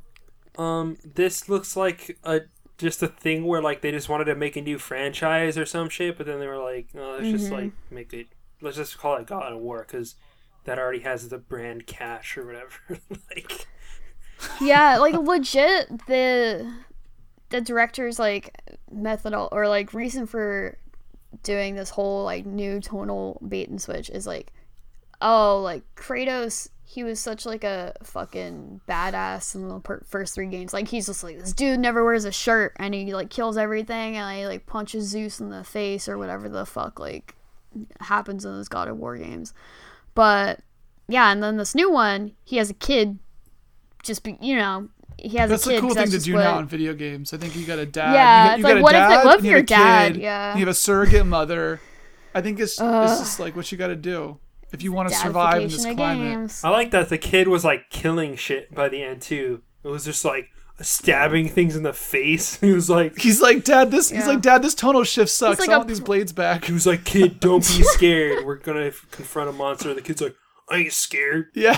This looks like just a thing where like they just wanted to make a new franchise or some shit, but then they were like, no, let's just like let's just call it God of War because that already has the brand cash or whatever. Like, Yeah, like legit the director's like method or like reason for doing this whole like new tonal bait and switch is like, oh, like Kratos, he was such like a fucking badass in the first 3 games. Like he's just like, this dude never wears a shirt and he like kills everything and he like punches Zeus in the face or whatever the fuck like happens in those God of War games. But yeah, and then this new one, he has a kid. Just be, you know, he has That's a kid. a cool thing that's to just do what, now in video games. I think you got a dad. Yeah, you it's like, what if and you your have a dad? kid, Yeah, and you have a surrogate mother. I think it's just like what you got to do if you want to survive in this dadification of climate. games. I like that the kid was like killing shit by the end too. It was just like stabbing things in the face. He was like, He's like, Dad, this tonal shift sucks. like I a want these blades back. he was like, kid, don't be scared. We're gonna confront a monster. The kid's like, I ain't scared. Yeah.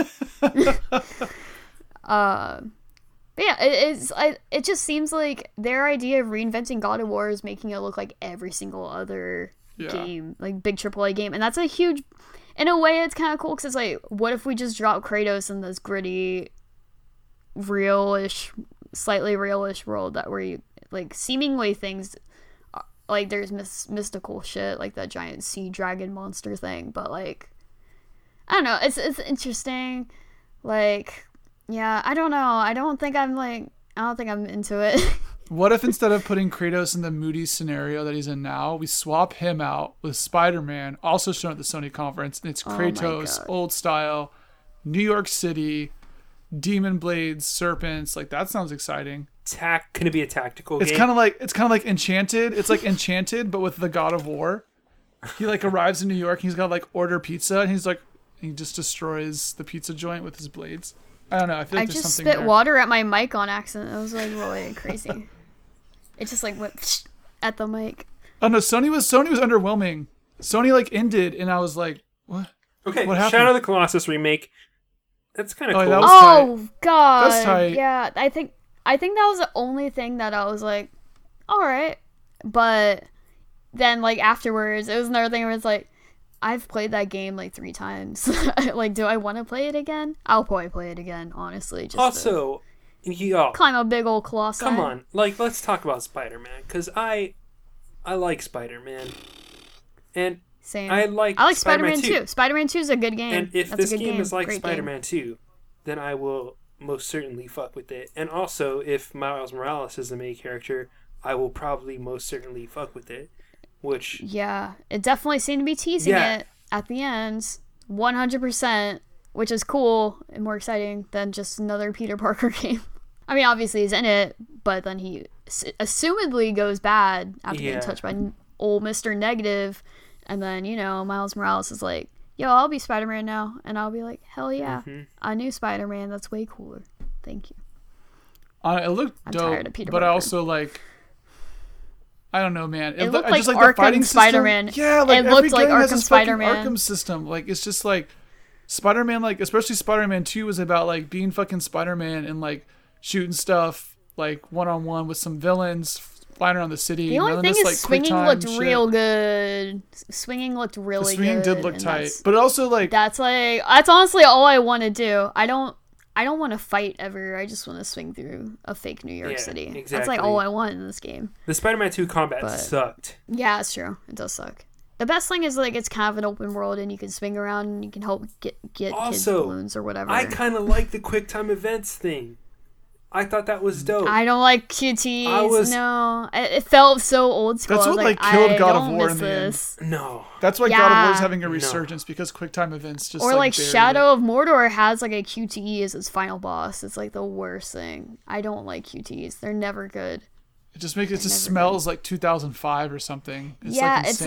But yeah, it just seems like their idea of reinventing God of War is making it look like every single other game, like big AAA game, and that's a huge. In a way, it's kind of cool because it's like, what if we just drop Kratos in this gritty, realish, slightly realish world that where you like seemingly things like there's mystical shit like that giant sea dragon monster thing, but like I don't know, it's interesting. Like, yeah, I don't know. I don't think I'm into it. What if instead of putting Kratos in the moody scenario that he's in now, we swap him out with Spider-Man, also shown at the Sony conference, and it's Kratos, old style, New York City, demon blades, serpents. Like, that sounds exciting. Can it be a tactical It's game? kind of like Enchanted. It's like Enchanted, but with the God of War. He like arrives in New York and he's got to like order pizza, and he's like, he just destroys the pizza joint with his blades. I don't know. I feel like I there's just something spit there. water at my mic on accident. It was like really crazy. It just like went at the mic. Oh no, Sony was underwhelming. Sony like ended, and I was like, what? Okay, What happened? Shadow of the Colossus remake. That's kind of Oh, cool. that was Oh god. That's tight. Yeah, I think that was the only thing that I was like, all right. But then like afterwards, it was another thing where it's like, I've played that game like 3 times. Like, do I want to play it again? I'll probably play it again, honestly. Just Also, to climb a big old colossus. come on, like let's talk about Spider-Man because I like Spider-Man, and Same. I like Spider-Man 2. Spider-Man 2 is a good game. And if That's this a good game is like Great Spider-Man 2, then I will most certainly fuck with it. And also, if Miles Morales is the main character, I will probably most certainly fuck with it. Which Yeah, it definitely seemed to be teasing it at the end, 100%, which is cool and more exciting than just another Peter Parker game. I mean, obviously he's in it, but then he assumedly goes bad after getting touched by old Mr. Negative, and then, you know, Miles Morales is like, yo, I'll be Spider-Man now, and I'll be like, hell yeah, a new Spider-Man, that's way cooler. Thank you. It looked I'm dope, tired of Peter but I Parker. also like, I don't know, man. It looked I like just the Arkham fighting system. Spider-Man. Yeah, like It every looked like game has Arkham this fucking Spider-Man. Arkham system. Like, it's just like Spider-Man, like especially Spider-Man 2 was about like being fucking Spider-Man and like shooting stuff like one-on-one with some villains flying around the city. The only None of thing this, is like, swinging QuickTime looked shit. real good. Swinging looked really The swinging good. did look and tight, but also like that's honestly all I want to do. I I don't want to fight ever. I just want to swing through a fake New York City. Exactly. That's like all I want in this game. The Spider-Man 2 combat sucked. Yeah, it's true. It does suck. The best thing is like it's kind of an open world and you can swing around and you can help get kids balloons or whatever. I kind of like the quick time events thing. I thought that was dope. I don't like QTs. No, it felt so old school. That's what like killed God of War in the end. No, that's why God of War is having a resurgence because QuickTime events just. Or like Shadow of Mordor has like a QTE as its final boss. It's like the worst thing. I don't like QTEs. They're never good. It just smells like 2005 or something. It's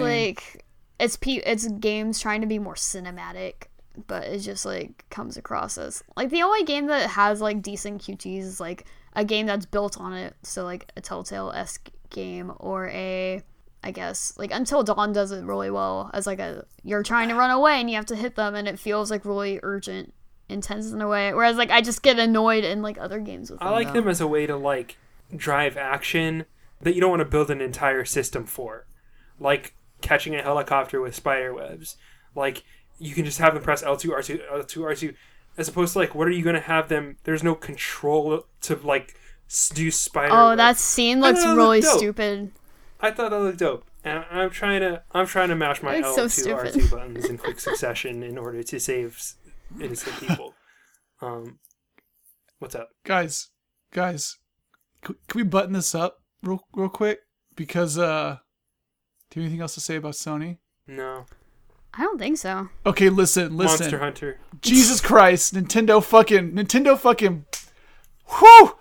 it's games trying to be more cinematic. But it just like comes across as like the only game that has like decent QTs is like a game that's built on it. So like a Telltale-esque game or I guess like Until Dawn does it really well as like you're trying to run away and you have to hit them and it feels like really urgent, intense in a way. Whereas like I just get annoyed in like other games with them. I like them as a way to like drive action that you don't want to build an entire system for, like catching a helicopter with spider webs, like. You can just have them press L2, R2, L2, R2, as opposed to, like, what are you going to have them... There's no control to, like, do spider... Oh, that scene looks really stupid. I thought that looked dope. And I'm trying to mash my L2, R2 buttons in quick succession in order to save innocent people. What's up? Guys, can we button this up real quick? Because, do you have anything else to say about Sony? No. I don't think so. Okay, listen. Monster Hunter. Jesus Christ, Nintendo fucking. Whew!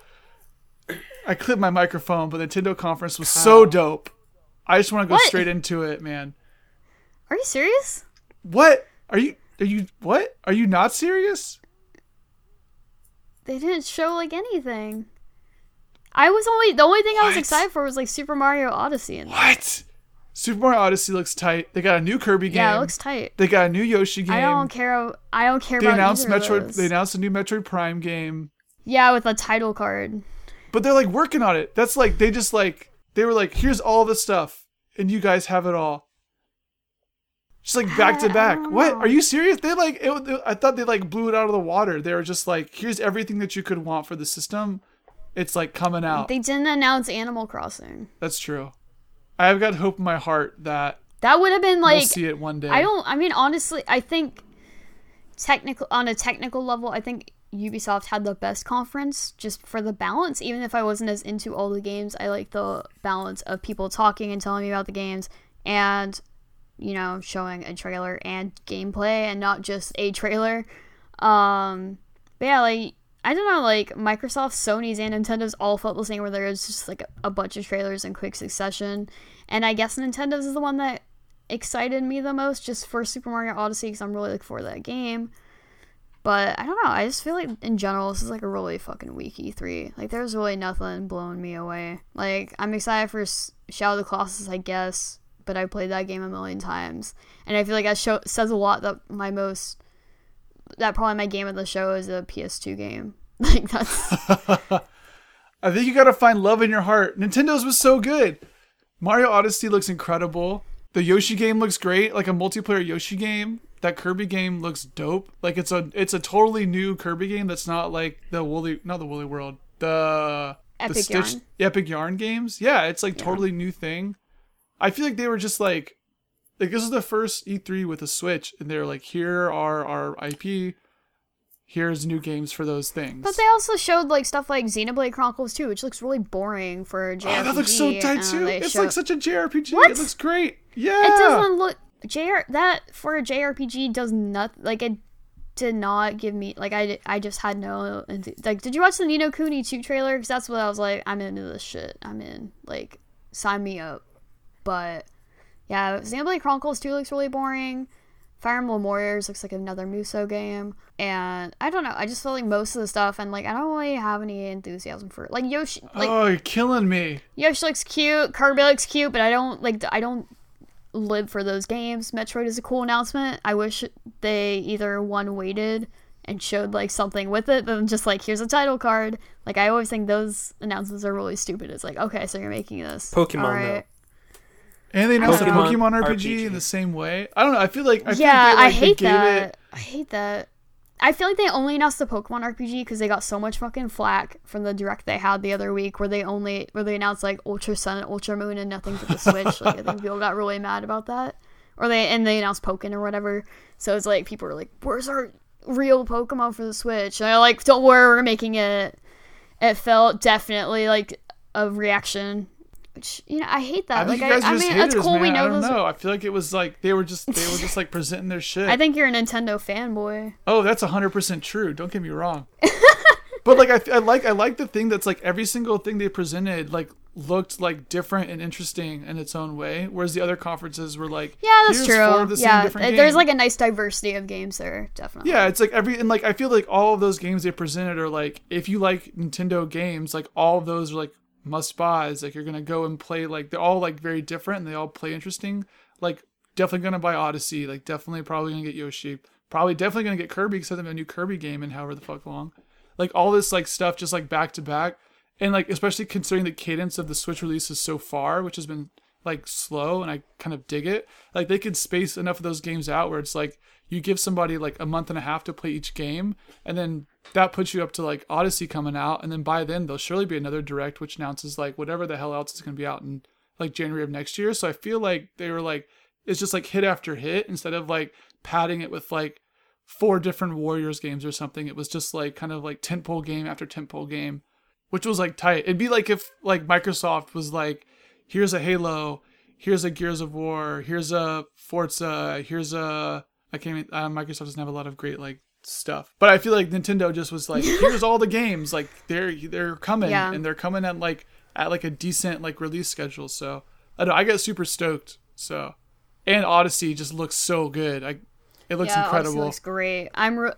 I clipped my microphone, but the Nintendo conference was so dope. I just want to go straight into it, man. Are you serious? What? Are you what? Are you not serious? They didn't show like anything. The only thing I was excited for was like Super Mario Odyssey and what? Super Mario Odyssey looks tight. They got a new Kirby game. Yeah, it looks tight. They got a new Yoshi game. I don't care about announced either of those. They announced a new Metroid Prime game. Yeah, with a title card. But they're like working on it. That's like they were like, here's all the stuff, and you guys have it all. Just like back to back. What? Are you serious? They like I thought they like blew it out of the water. They were just like, here's everything that you could want for the system. It's like coming out. They didn't announce Animal Crossing. That's true. I've got hope in my heart that would have been like we'll see it one day. Honestly, I think on a technical level, I think Ubisoft had the best conference just for the balance. Even if I wasn't as into all the games, I like the balance of people talking and telling me about the games and, you know, showing a trailer and gameplay and not just a trailer. But yeah, like, I don't know, like, Microsoft, Sony's, and Nintendo's all felt the same, where there was just, like, a bunch of trailers in quick succession. And I guess Nintendo's is the one that excited me the most, just for Super Mario Odyssey, because I'm really looking forward to that game. But, I don't know, I just feel like, in general, this is, like, a really fucking weak E3. Like, there's really nothing blowing me away. Like, I'm excited for Shadow of the Colossus, I guess, but I played that game a million times. And I feel like that says a lot that probably my game of the show is a PS2 game. Like, that's... I think you gotta find love in your heart. Nintendo's was so good. Mario Odyssey looks incredible. The Yoshi game looks great, like a multiplayer Yoshi game. That Kirby game looks dope. Like it's a totally new Kirby game that's not like not the Woolly World, the Epic Yarn games. Yeah, it's like totally new thing. I feel like they were just like this is the first E3 with a Switch, and they're like, here are our IP. Here's new games for those things. But they also showed like stuff like Xenoblade Chronicles 2, which looks really boring for a JRPG. Oh, that looks so tight too. It's like such a JRPG. What? It looks great. Yeah. It doesn't look that for a JRPG does not like it did not give me like I just had no like. Did you watch the Ni no Kuni 2 trailer? Because that's what I was like. I'm into this shit. I'm in. Like, sign me up. But yeah, Xenoblade Chronicles 2 looks really boring. Fire Emblem Warriors looks like another Musou game. And I don't know, I just feel like most of the stuff, and like I don't really have any enthusiasm for it. Like Yoshi, like, oh, you're killing me. Yoshi looks cute, Kirby looks cute, but I don't live for those games. Metroid is a cool announcement. I wish they either waited and showed like something with it than just like, here's a title card. Like, I always think those announcements are really stupid. It's like, okay, so you're making this Pokemon, all right. And they announced a Pokemon RPG in the same way. I don't know. I feel like I hate that. I hate that. I feel like they only announced the Pokemon RPG because they got so much fucking flack from the direct they had the other week where they announced like Ultra Sun and Ultra Moon and nothing for the Switch. Like I think people got really mad about that. Or they announced Pokken or whatever. So it's like people were like, "Where's our real Pokemon for the Switch?" And they're like, "Don't worry, we're making it." It felt definitely like a reaction. Which, I hate that. Like, I mean, it's cool. Man. We know I don't those. know. I feel like it was like they were just like presenting their shit. I think you're a Nintendo fanboy. Oh, that's 100% true. Don't get me wrong. But like I like the thing that's like every single thing they presented like looked like different and interesting in its own way, whereas the other conferences were like, yeah, that's true. Four of the same different there's games. like a nice diversity of games there, definitely. Yeah, it's like and like I feel like all of those games they presented are like, if you like Nintendo games, like all of those are like must buys. Like you're gonna go and play, like they're all like very different and they all play interesting. Like definitely gonna buy Odyssey. Like definitely probably gonna get Yoshi. Probably definitely gonna get Kirby because they have a new Kirby game in however the fuck long. Like all this like stuff just like back to back, and like especially considering the cadence of the Switch releases so far, which has been like slow, and I kind of dig it. Like they could space enough of those games out where it's like you give somebody like a month and a half to play each game, and then that puts you up to like Odyssey coming out, and then by then there'll surely be another direct which announces like whatever the hell else is going to be out in like January of next year. So I feel like they were like, it's just like hit after hit instead of like padding it with like 4 different Warriors games or something. It was just like kind of like tentpole game after tentpole game, which was like tight. It'd be like if like Microsoft was like, here's a Halo, here's a Gears of War, here's a Forza, here's a Microsoft doesn't have a lot of great like stuff, but I feel like Nintendo just was like, here's all the games, like they're coming, and they're coming at like a decent like release schedule. So I don't know, I get super stoked. So, and Odyssey just looks so good. It looks incredible. Odyssey looks great.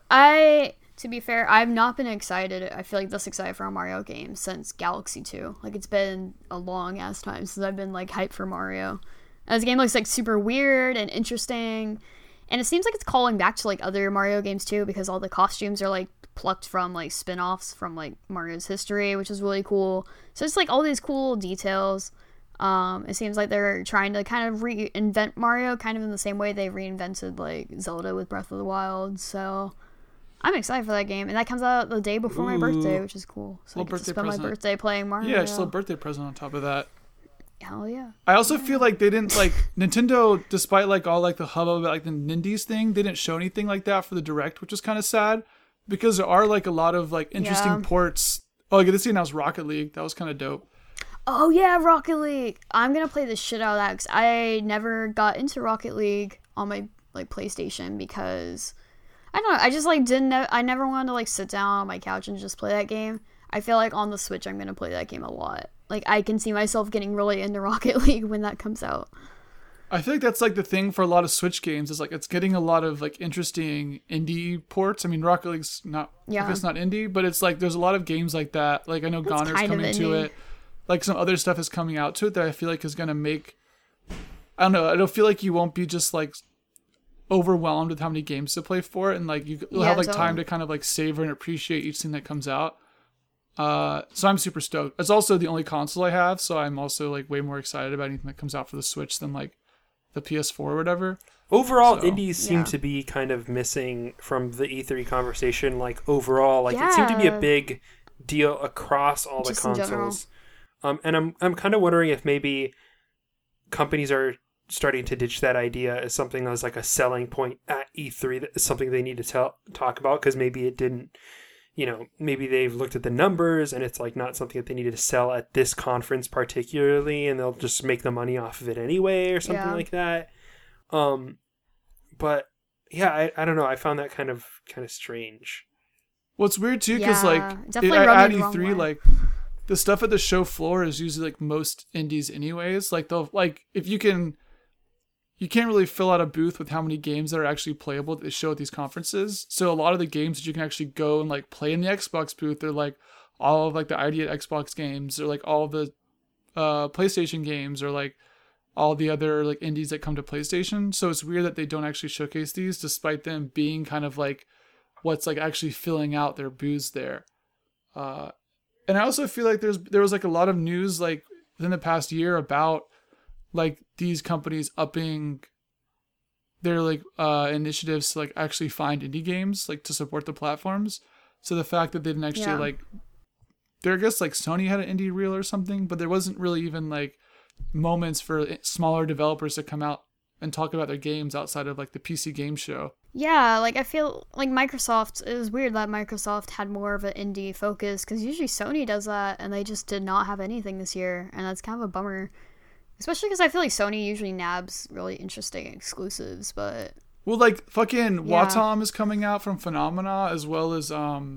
To be fair, I've not been excited. I feel like this excited for a Mario game since Galaxy 2. Like it's been a long ass time since I've been like hyped for Mario. And this game looks like super weird and interesting. And it seems like it's calling back to like other Mario games too, because all the costumes are like plucked from like spin-offs from like Mario's history, which is really cool. So it's like all these cool details. It seems like they're trying to kind of reinvent Mario kind of in the same way they reinvented like Zelda with Breath of the Wild. So I'm excited for that game. And that comes out the day before my birthday, which is cool. So I get to spend my birthday playing Mario. Yeah, just a little birthday present on top of that. Hell yeah. I also feel like they didn't like Nintendo, despite like all like the hubbub about like the Nindies thing, they didn't show anything like that for the Direct, which was kind of sad because there are like a lot of like interesting ports. Oh, like this announced Rocket League. That was kind of dope. Oh yeah, Rocket League. I'm gonna play the shit out of that because I never got into Rocket League on my like PlayStation because I don't know. I just like I never wanted to like sit down on my couch and just play that game. I feel like on the Switch I'm gonna play that game a lot. Like I can see myself getting really into Rocket League when that comes out. I feel like that's like the thing for a lot of Switch games is like it's getting a lot of like interesting indie ports. I mean, Rocket League's not, it's not indie, but it's like there's a lot of games like that. Like I know Goner's coming to it. Like some other stuff is coming out to it that I feel like is gonna make. I don't know. I don't feel like you won't be just like overwhelmed with how many games to play for it, and like you'll have like time to kind of like savor and appreciate each thing that comes out. So I'm super stoked. It's also the only console I have, so I'm also like way more excited about anything that comes out for the Switch than like the PS4 or whatever. Overall, indies seem to be kind of missing from the E3 conversation. Like overall, like it seemed to be a big deal across all the consoles. And I'm kind of wondering if maybe companies are starting to ditch that idea as something as like a selling point at E3, that is something they need to talk about, because maybe it didn't. Maybe they've looked at the numbers and it's like not something that they needed to sell at this conference particularly, and they'll just make the money off of it anyway or something like that. But yeah, I don't know. I found that kind of strange. Well, it's weird too because like at E3, like the stuff at the show floor is usually like most indies anyways. Like they'll like if you can't really fill out a booth with how many games that are actually playable that they show at these conferences. So a lot of the games that you can actually go and like play in the Xbox booth, they're like all of like the ID at Xbox games, or like all of the PlayStation games, or like all the other like indies that come to PlayStation. So it's weird that they don't actually showcase these, despite them being kind of like what's like actually filling out their booths there. And I also feel like there was like a lot of news like within the past year about like these companies upping their like initiatives to like actually find indie games like to support the platforms. So the fact that they didn't actually like, there, I guess like Sony had an indie reel or something, but there wasn't really even like moments for smaller developers to come out and talk about their games outside of like the PC game show. Yeah, like I feel like Microsoft, it was weird that Microsoft had more of an indie focus, because usually Sony does that, and they just did not have anything this year, and that's kind of a bummer. Especially because I feel like Sony usually nabs really interesting exclusives, but... Well, like, fucking Watam is coming out from Phenomena, as well as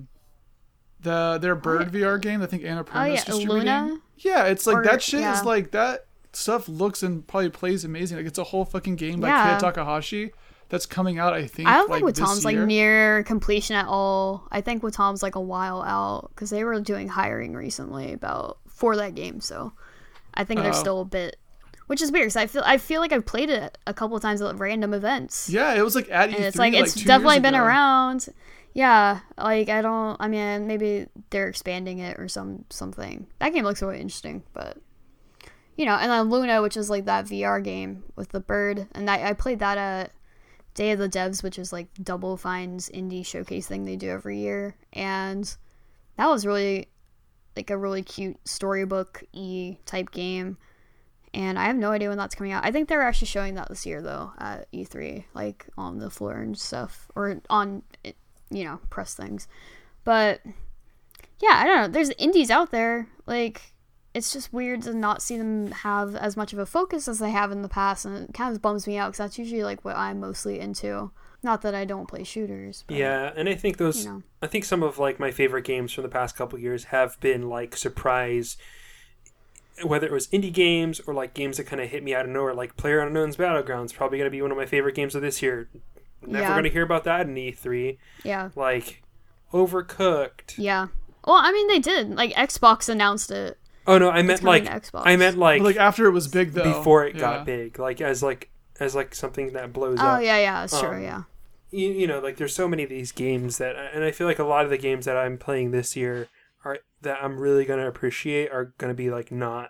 their Bird VR game, I think Annapurna is distributing. Luna? Yeah, it's like, that shit is like, that stuff looks and probably plays amazing. Like, it's a whole fucking game by Kei Takahashi that's coming out, I think, I don't like, think Watam's this like year. near completion at all. I think Watam's like a while out, because they were doing hiring recently for that game, so I think they're still a bit... Which is weird, because I feel like I've played it a couple of times at random events. Yeah, it was like at E3. And it's like, it's 2 definitely years been ago. around. Yeah, like I mean, maybe they're expanding it or something. That game looks really interesting, but you know, and then Luna, which is like that VR game with the bird, and I played that at Day of the Devs, which is like Double Fine's indie showcase thing they do every year, and that was really like a really cute storybook-y type game. And I have no idea when that's coming out. I think they're actually showing that this year, though, at E3, like, on the floor and stuff. Or on, you know, press things. But, yeah, I don't know. There's indies out there. Like, it's just weird to not see them have as much of a focus as they have in the past. And it kind of bums me out, because that's usually, like, what I'm mostly into. Not that I don't play shooters. But, yeah, and I think those... You know. I think some of, like, my favorite games from the past couple years have been, like, surprise... Whether it was indie games or like games that kind of hit me out of nowhere, like PlayerUnknown's Battlegrounds, probably going to be one of my favorite games of this year. Never going to hear about that in E3. Yeah. Like Overcooked. Yeah. Well, I mean, they did. Like Xbox announced it. Oh no, I meant like after it was big though. Before it got big, like as something that blows up. Oh yeah, it's true. Yeah. You know, like there's so many of these games that, and I feel like a lot of the games that I'm playing this year that I'm really going to appreciate are going to be like not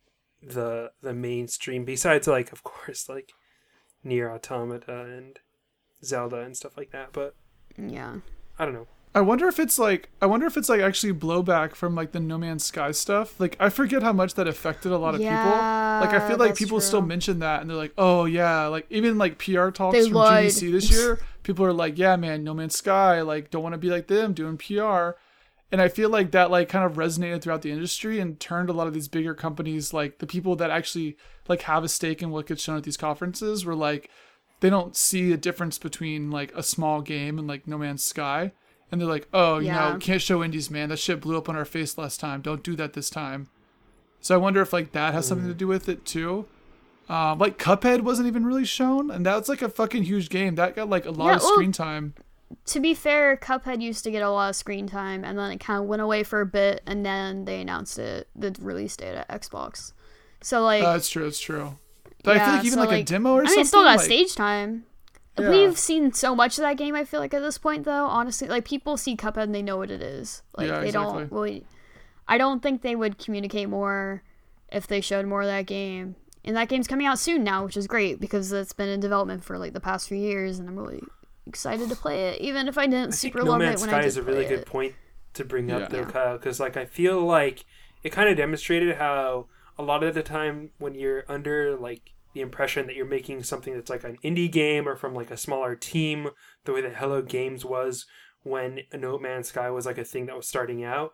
the mainstream, besides like of course like Nier Automata and Zelda and stuff like that, but yeah, I don't know. I wonder if it's like actually blowback from like the No Man's Sky stuff. Like I forget how much that affected a lot of people. Like I feel like people still mention that and they're like, oh yeah, like even like PR talks from GDC this year, people are like, yeah man, No Man's Sky, like don't want to be like them doing PR. And I feel like that like kind of resonated throughout the industry and turned a lot of these bigger companies, like the people that actually like have a stake in what gets shown at these conferences, were like, they don't see a difference between like a small game and like No Man's Sky. And they're like, oh, you know, can't show indies, man. That shit blew up on our face last time. Don't do that this time. So I wonder if like that has something to do with it too. Like Cuphead wasn't even really shown, and that's like a fucking huge game. That got like a lot of screen time. To be fair, Cuphead used to get a lot of screen time, and then it kind of went away for a bit, and then they announced the release date at Xbox. So like, that's true. It's true. But I feel like even like a demo or something. It still got stage time. Yeah. We've seen so much of that game, I feel like, at this point, though. Honestly, like people see Cuphead and they know what it is. Like they don't really. I don't think they would communicate more if they showed more of that game. And that game's coming out soon now, which is great because it's been in development for like the past few years, and I'm really excited to play it, even if I didn't super love it when I did play it. No Man's Sky is a really good point to bring up there, Kyle, because like I feel like it kind of demonstrated how a lot of the time when you're under like the impression that you're making something that's like an indie game or from like a smaller team, the way that Hello Games was when No Man's Sky was like a thing that was starting out,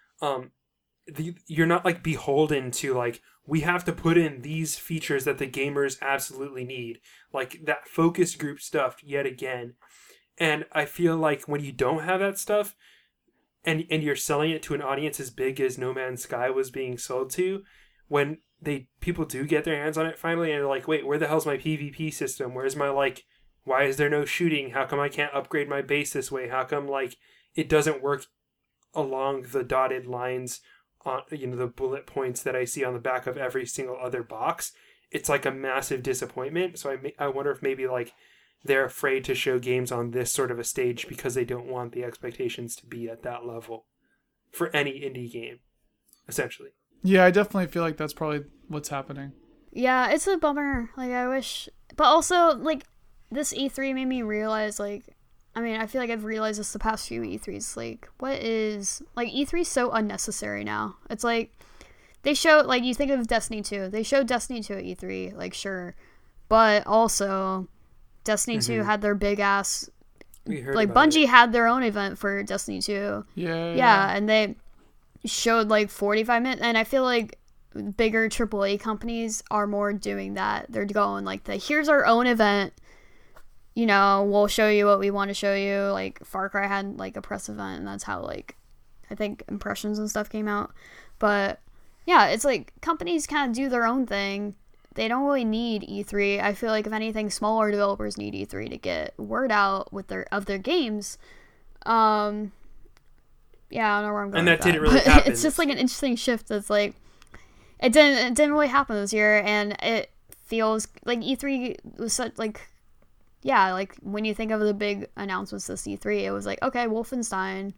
you're not like beholden to like, we have to put in these features that the gamers absolutely need, like that focus group stuff yet again. And I feel like when you don't have that stuff and you're selling it to an audience as big as No Man's Sky was being sold to, when people do get their hands on it finally and they're like, wait, where the hell's my PvP system? Where's my like, why is there no shooting? How come I can't upgrade my base this way? How come like it doesn't work along the dotted lines on, you know, the bullet points that I see on the back of every single other box? It's like a massive disappointment. So I wonder if maybe like they're afraid to show games on this sort of a stage because they don't want the expectations to be at that level for any indie game, essentially. Yeah, I definitely feel like that's probably what's happening. Yeah, it's a bummer. Like, I wish... But also, like, this E3 made me realize, like, I mean, I feel like I've realized this the past few E3s, like, E3 is so unnecessary now. It's like, they show, like, you think of Destiny 2. They showed Destiny 2 at E3, like, sure. But also, Destiny 2 had their big-ass, like, Bungie had their own event for Destiny 2. Yeah, and they showed, like, 45 minutes, and I feel like bigger AAA companies are more doing that. They're going, like, here's our own event. You know, we'll show you what we want to show you. Like, Far Cry had, like, a press event, and that's how, like, I think impressions and stuff came out. But, yeah, it's like, companies kind of do their own thing. They don't really need E3. I feel like, if anything, smaller developers need E3 to get word out with their games. Yeah, I don't know where I'm going and that with didn't really happen. It's just, like, an interesting shift that's, like, it didn't really happen this year, and it feels like E3 was such, like, yeah, like, when you think of the big announcements this E3, it was like, okay, Wolfenstein,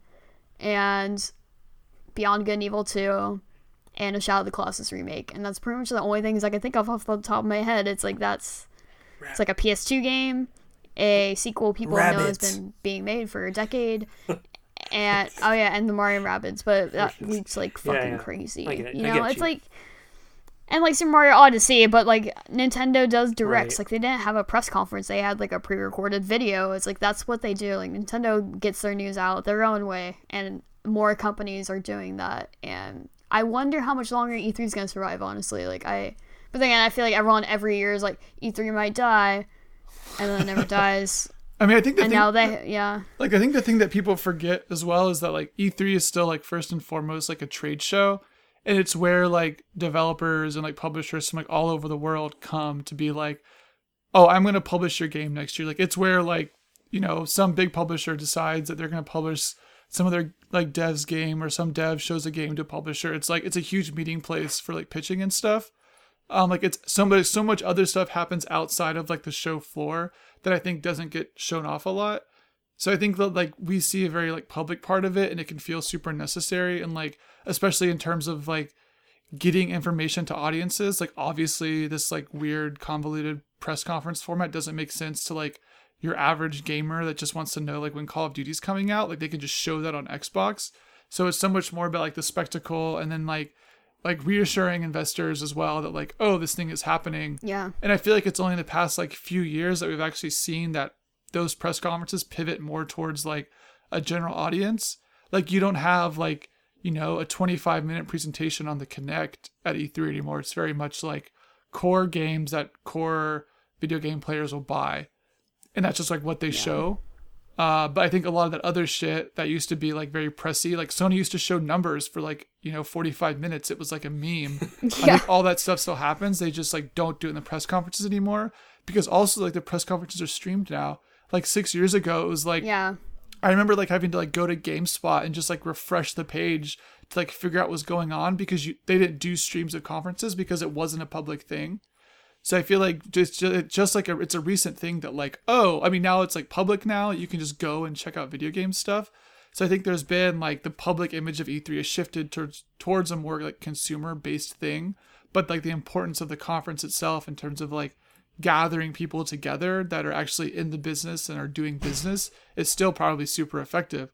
and Beyond Good and Evil 2, and a Shadow of the Colossus remake, and that's pretty much the only things I can think of off the top of my head. It's like, it's like a PS2 game, a sequel people know has been being made for a decade, and, oh yeah, and the Mario Rabbids, but that leaks like fucking crazy. You know, it's like, and like Super Mario Odyssey, but like Nintendo does directs. Like, they didn't have a press conference, they had like a pre-recorded video. It's like, that's what they do. Like, Nintendo gets their news out their own way, and more companies are doing that. And I wonder how much longer E3 is going to survive, honestly. But then again, I feel like everyone every year is like, E3 might die, and then it never dies. I mean, I think I think the thing that people forget as well is that, like, E3 is still, like, first and foremost, like, a trade show. And it's where, like, developers and, like, publishers from, like, all over the world come to be like, oh, I'm going to publish your game next year. Like, it's where, like, you know, some big publisher decides that they're going to publish some of their, like, dev's game, or some dev shows a game to a publisher. It's like, it's a huge meeting place for, like, pitching and stuff. Like, it's so much other stuff happens outside of, like, the show floor that I think doesn't get shown off a lot. So I think that, like, we see a very, like, public part of it, and it can feel super necessary, and, like, especially in terms of, like, getting information to audiences. Like, obviously this, like, weird convoluted press conference format doesn't make sense to, like, your average gamer that just wants to know, like, when Call of Duty's coming out. Like, they can just show that on Xbox. So it's so much more about, like, the spectacle, and then like reassuring investors as well that, like, oh, this thing is happening. Yeah. And I feel like it's only in the past, like, few years that we've actually seen that those press conferences pivot more towards, like, a general audience. Like, you don't have, like, you know, a 25-minute presentation on the Kinect at E3 anymore. It's very much like core games that core video game players will buy, and that's just, like, what they show. But I think a lot of that other shit that used to be, like, very pressy, like, Sony used to show numbers for, like, you know, 45 minutes. It was like a meme. I think all that stuff still happens. They just, like, don't do it in the press conferences anymore, because also, like, the press conferences are streamed now. Like, 6 years ago, it was like, I remember, like, having to, like, go to GameSpot and just, like, refresh the page to, like, figure out what's going on, because they didn't do streams of conferences because it wasn't a public thing. So I feel like just like it's a recent thing that, like, oh, I mean, now it's, like, public now. You can just go and check out video game stuff. So I think there's been, like, the public image of E3 has shifted towards a more, like, consumer-based thing. But, like, the importance of the conference itself in terms of, like, gathering people together that are actually in the business and are doing business is still probably super effective.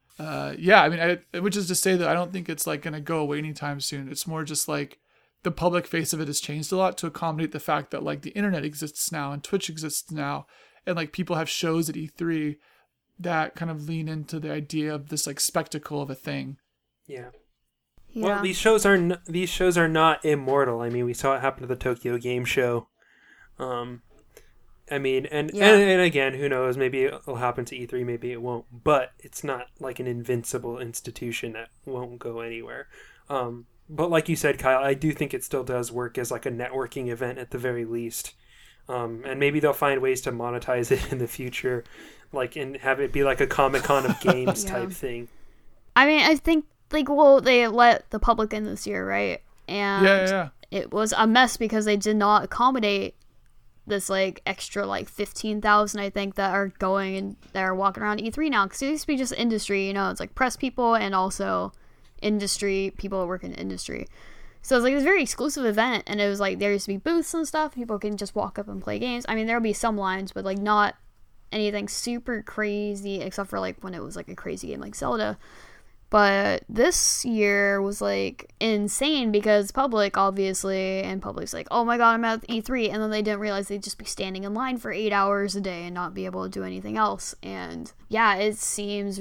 I mean, which is to say that I don't think it's, like, going to go away anytime soon. It's more just, like, the public face of it has changed a lot to accommodate the fact that, like, the internet exists now and Twitch exists now, and, like, people have shows at E3 that kind of lean into the idea of this, like, spectacle of a thing. Yeah. Well, these shows are not immortal. I mean, we saw it happen to the Tokyo Game Show. I mean, and again, who knows? Maybe it'll happen to E3, maybe it won't. But it's not like an invincible institution that won't go anywhere. But like you said, Kyle, I do think it still does work as, like, a networking event at the very least. And maybe they'll find ways to monetize it in the future, like, and have it be like a Comic-Con of games type thing. I mean, I think, like, well, they let the public in this year, right? And it was a mess because they did not accommodate this, like, extra, like, 15,000, I think, that are going and that are walking around E3 now, because it used to be just industry, you know, it's like press people and also industry people that work in the industry. So it's like this very exclusive event, and it was like there used to be booths and stuff. People can just walk up and play games. I mean, there'll be some lines, but, like, not anything super crazy except for like when it was like a crazy game like Zelda. But this year was like insane because public, obviously, and public's like, oh my god, I'm at E3, and then they didn't realize they'd just be standing in line for 8 hours a day and not be able to do anything else. And yeah, it seemed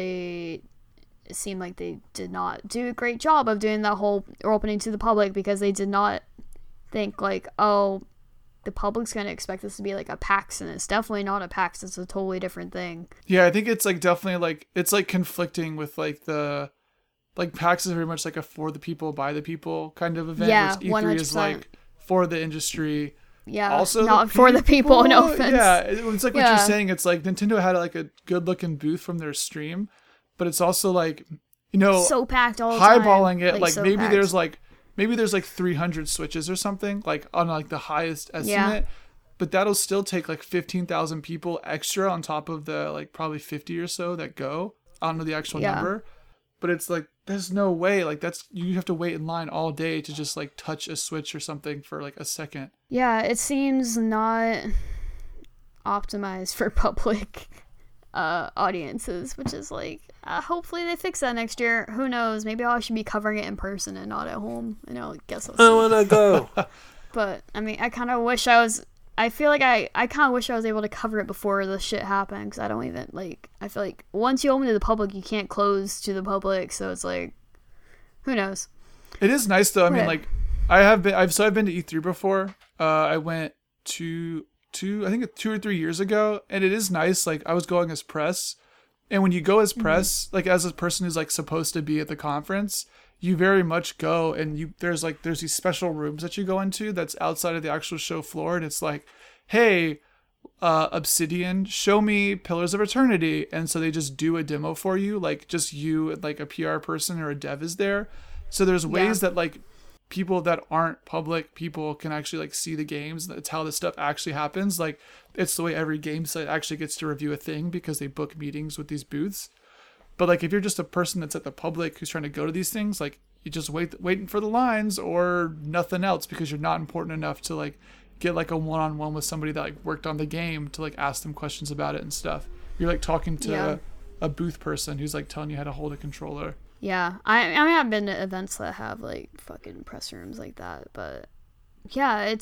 like they did not do a great job of doing that whole opening to the public, because they did not think like, oh, the public's going to expect this to be like a PAX, and it's definitely not a PAX. It's a totally different thing. Yeah, I think it's like definitely like it's like conflicting with like the like PAX is very much like a for the people by the people kind of event. Yeah, E3 100%. is like for the industry. Yeah, also not for the people. No offense. Yeah, it's like what you're saying. It's like Nintendo had like a good looking booth from their stream, but it's also like, you know, so packed all the time. Highballing it, like so maybe packed. there's like 300 Switches or something, like on like the highest estimate. But that'll still take like 15,000 people extra on top of the like probably 50 or so that go. I don't know the actual number, but it's like there's no way, like you have to wait in line all day to just like touch a Switch or something for like a second. Yeah, it seems not optimized for public audiences, which is like, hopefully they fix that next year. Who knows? Maybe I should be covering it in person and not at home. You know, I guess I wanna go. But I mean, I kind of wish I feel like I kind of wish I was able to cover it before the shit happened, because I don't even like, I feel like once you open to the public, you can't close to the public, so it's like, who knows? It is nice though. I mean, like I've been to E3 before. I went to I think 2 or 3 years ago, and it is nice. Like I was going as press, and when you go as press, like as a person who's like supposed to be at the conference, you very much go, and there's these special rooms that you go into that's outside of the actual show floor, and it's like, hey, Obsidian, show me Pillars of Eternity, and so they just do a demo for you, like just you, like a PR person or a dev is there. So there's ways that like people that aren't public people can actually like see the games. That's how this stuff actually happens. Like it's the way every game site actually gets to review a thing, because they book meetings with these booths. But like if you're just a person that's at the public who's trying to go to these things, like you just waiting for the lines or nothing else, because you're not important enough to like get like a one-on-one with somebody that like worked on the game to like ask them questions about it and stuff. You're like talking to a booth person who's like telling you how to hold a controller. Yeah, I have been to events that have like fucking press rooms like that, but yeah, it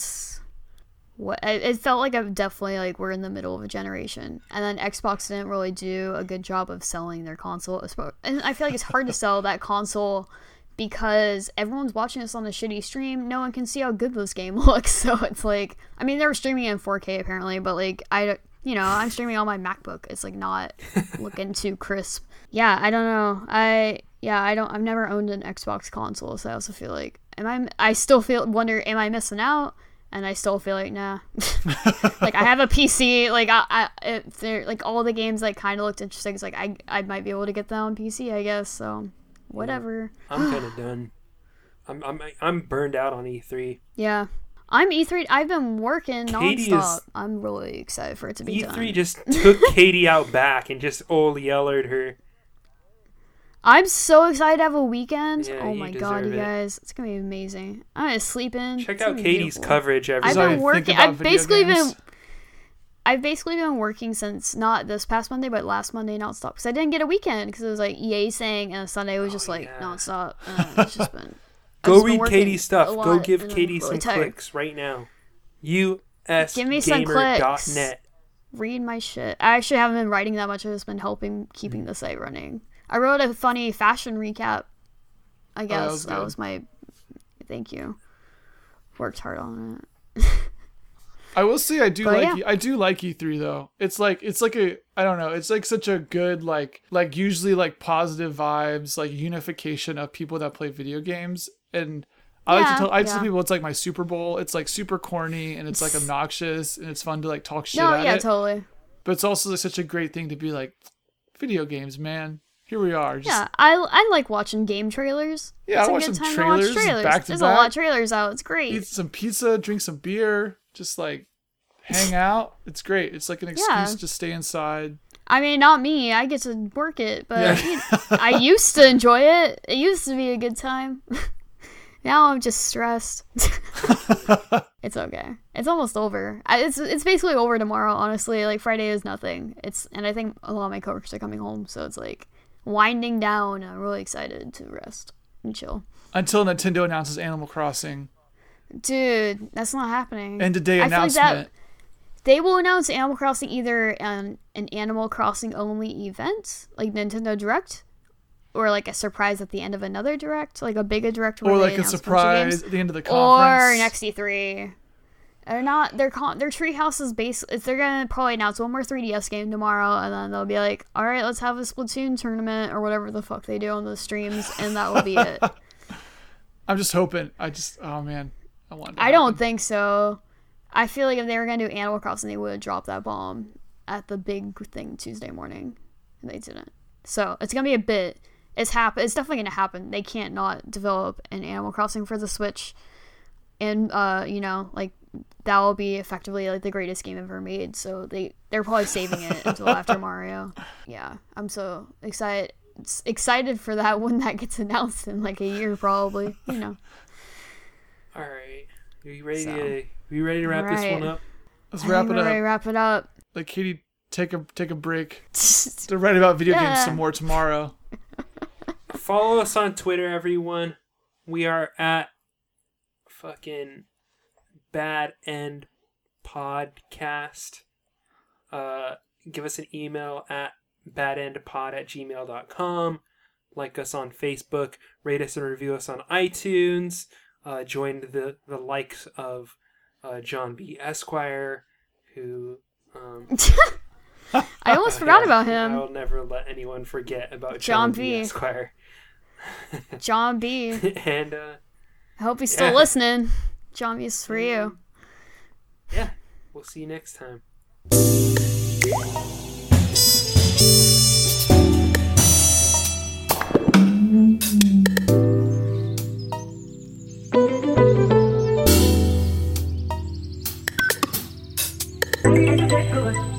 felt like definitely like we're in the middle of a generation, and then Xbox didn't really do a good job of selling their console, and I feel like it's hard to sell that console because everyone's watching this on a shitty stream. No one can see how good this game looks, so it's like, I mean, they were streaming in 4K apparently, but like I'm streaming on my MacBook. It's like not looking too crisp. Yeah, I don't know. I've never owned an Xbox console, so I also feel like, I still wonder, am I missing out? And I still feel like, nah. Like I have a PC, like if they're like all the games like kind of looked interesting. It's like I might be able to get that on PC, I guess. So whatever. I'm kind of done. I'm burned out on E3. Yeah, I'm E3. I've been working nonstop. I'm really excited for it to be done. E3 just took Katie out back and just yellered her. I'm so excited to have a weekend. Yeah, oh my god, you guys. It's going to be amazing. I'm going to sleep in. Check out Katie's coverage every I've day. been working. I've basically been working since not this past Monday, but last Monday nonstop. Because I didn't get a weekend because it was like EA saying, and Sunday was just nonstop. It's just been. Go read Katie's stuff. Go give Katie some clicks right now. usgamer.net. Read my shit. I actually haven't been writing that much. I've just been helping keeping the site running. I wrote a funny fashion recap. I guess that was my. Thank you. Worked hard on it. I will say I do like E3 though. It's like a, I don't know, it's like such a good like usually like positive vibes, like unification of people that play video games. And I like to tell people it's like my Super Bowl. It's like super corny and it's like obnoxious and it's fun to like talk shit at it. Yeah, totally. But it's also like such a great thing to be like, video games, man. Here we are. I like watching game trailers. Yeah, I watch some trailers back to There's back. a lot of trailers out. It's great. Eat some pizza, drink some beer, just like hang out. It's great. It's like an excuse to stay inside. I mean, not me. I get to work it, but I used to enjoy it. It used to be a good time. Now I'm just stressed. It's okay. It's almost over. It's basically over tomorrow, honestly. Like, Friday is nothing. And I think a lot of my coworkers are coming home, so it's like winding down. I'm really excited to rest and chill. Until Nintendo announces Animal Crossing. Dude, that's not happening. End of day announcement. They will announce Animal Crossing either an Animal Crossing only event, like Nintendo Direct, or like a surprise at the end of another Direct, like a bigger Direct, or like a surprise at the end of the conference, or next E3. They're not. Their Treehouse is they're gonna probably announce one more 3DS game tomorrow, and then they'll be like, "All right, let's have a Splatoon tournament or whatever the fuck they do on the streams," and that will be it. I'm just hoping. Oh man, I don't think so. I feel like if they were gonna do Animal Crossing, they would have dropped that bomb at the big thing Tuesday morning, and they didn't. So it's gonna be a bit. It's definitely gonna happen. They can't not develop an Animal Crossing for the Switch, and like that will be effectively like the greatest game ever made. So they're probably saving it until after Mario. Yeah, I'm so excited for that when that gets announced in like a year, probably. All right, are you ready to wrap this one up? Let's wrap it up. Wrap it up. Like, Katie, take a break to write about video games some more tomorrow. Follow us on Twitter, everyone. We are at fucking Bad End Podcast. Give us an email at badendpod@gmail.com. Like us on Facebook. Rate us and review us on iTunes. Join the likes of John B. Esquire, who... I almost forgot about him. I will never let anyone forget about John B. Esquire. John B. And I hope he's still listening. John B, is for you. Yeah, we'll see you next time. Good.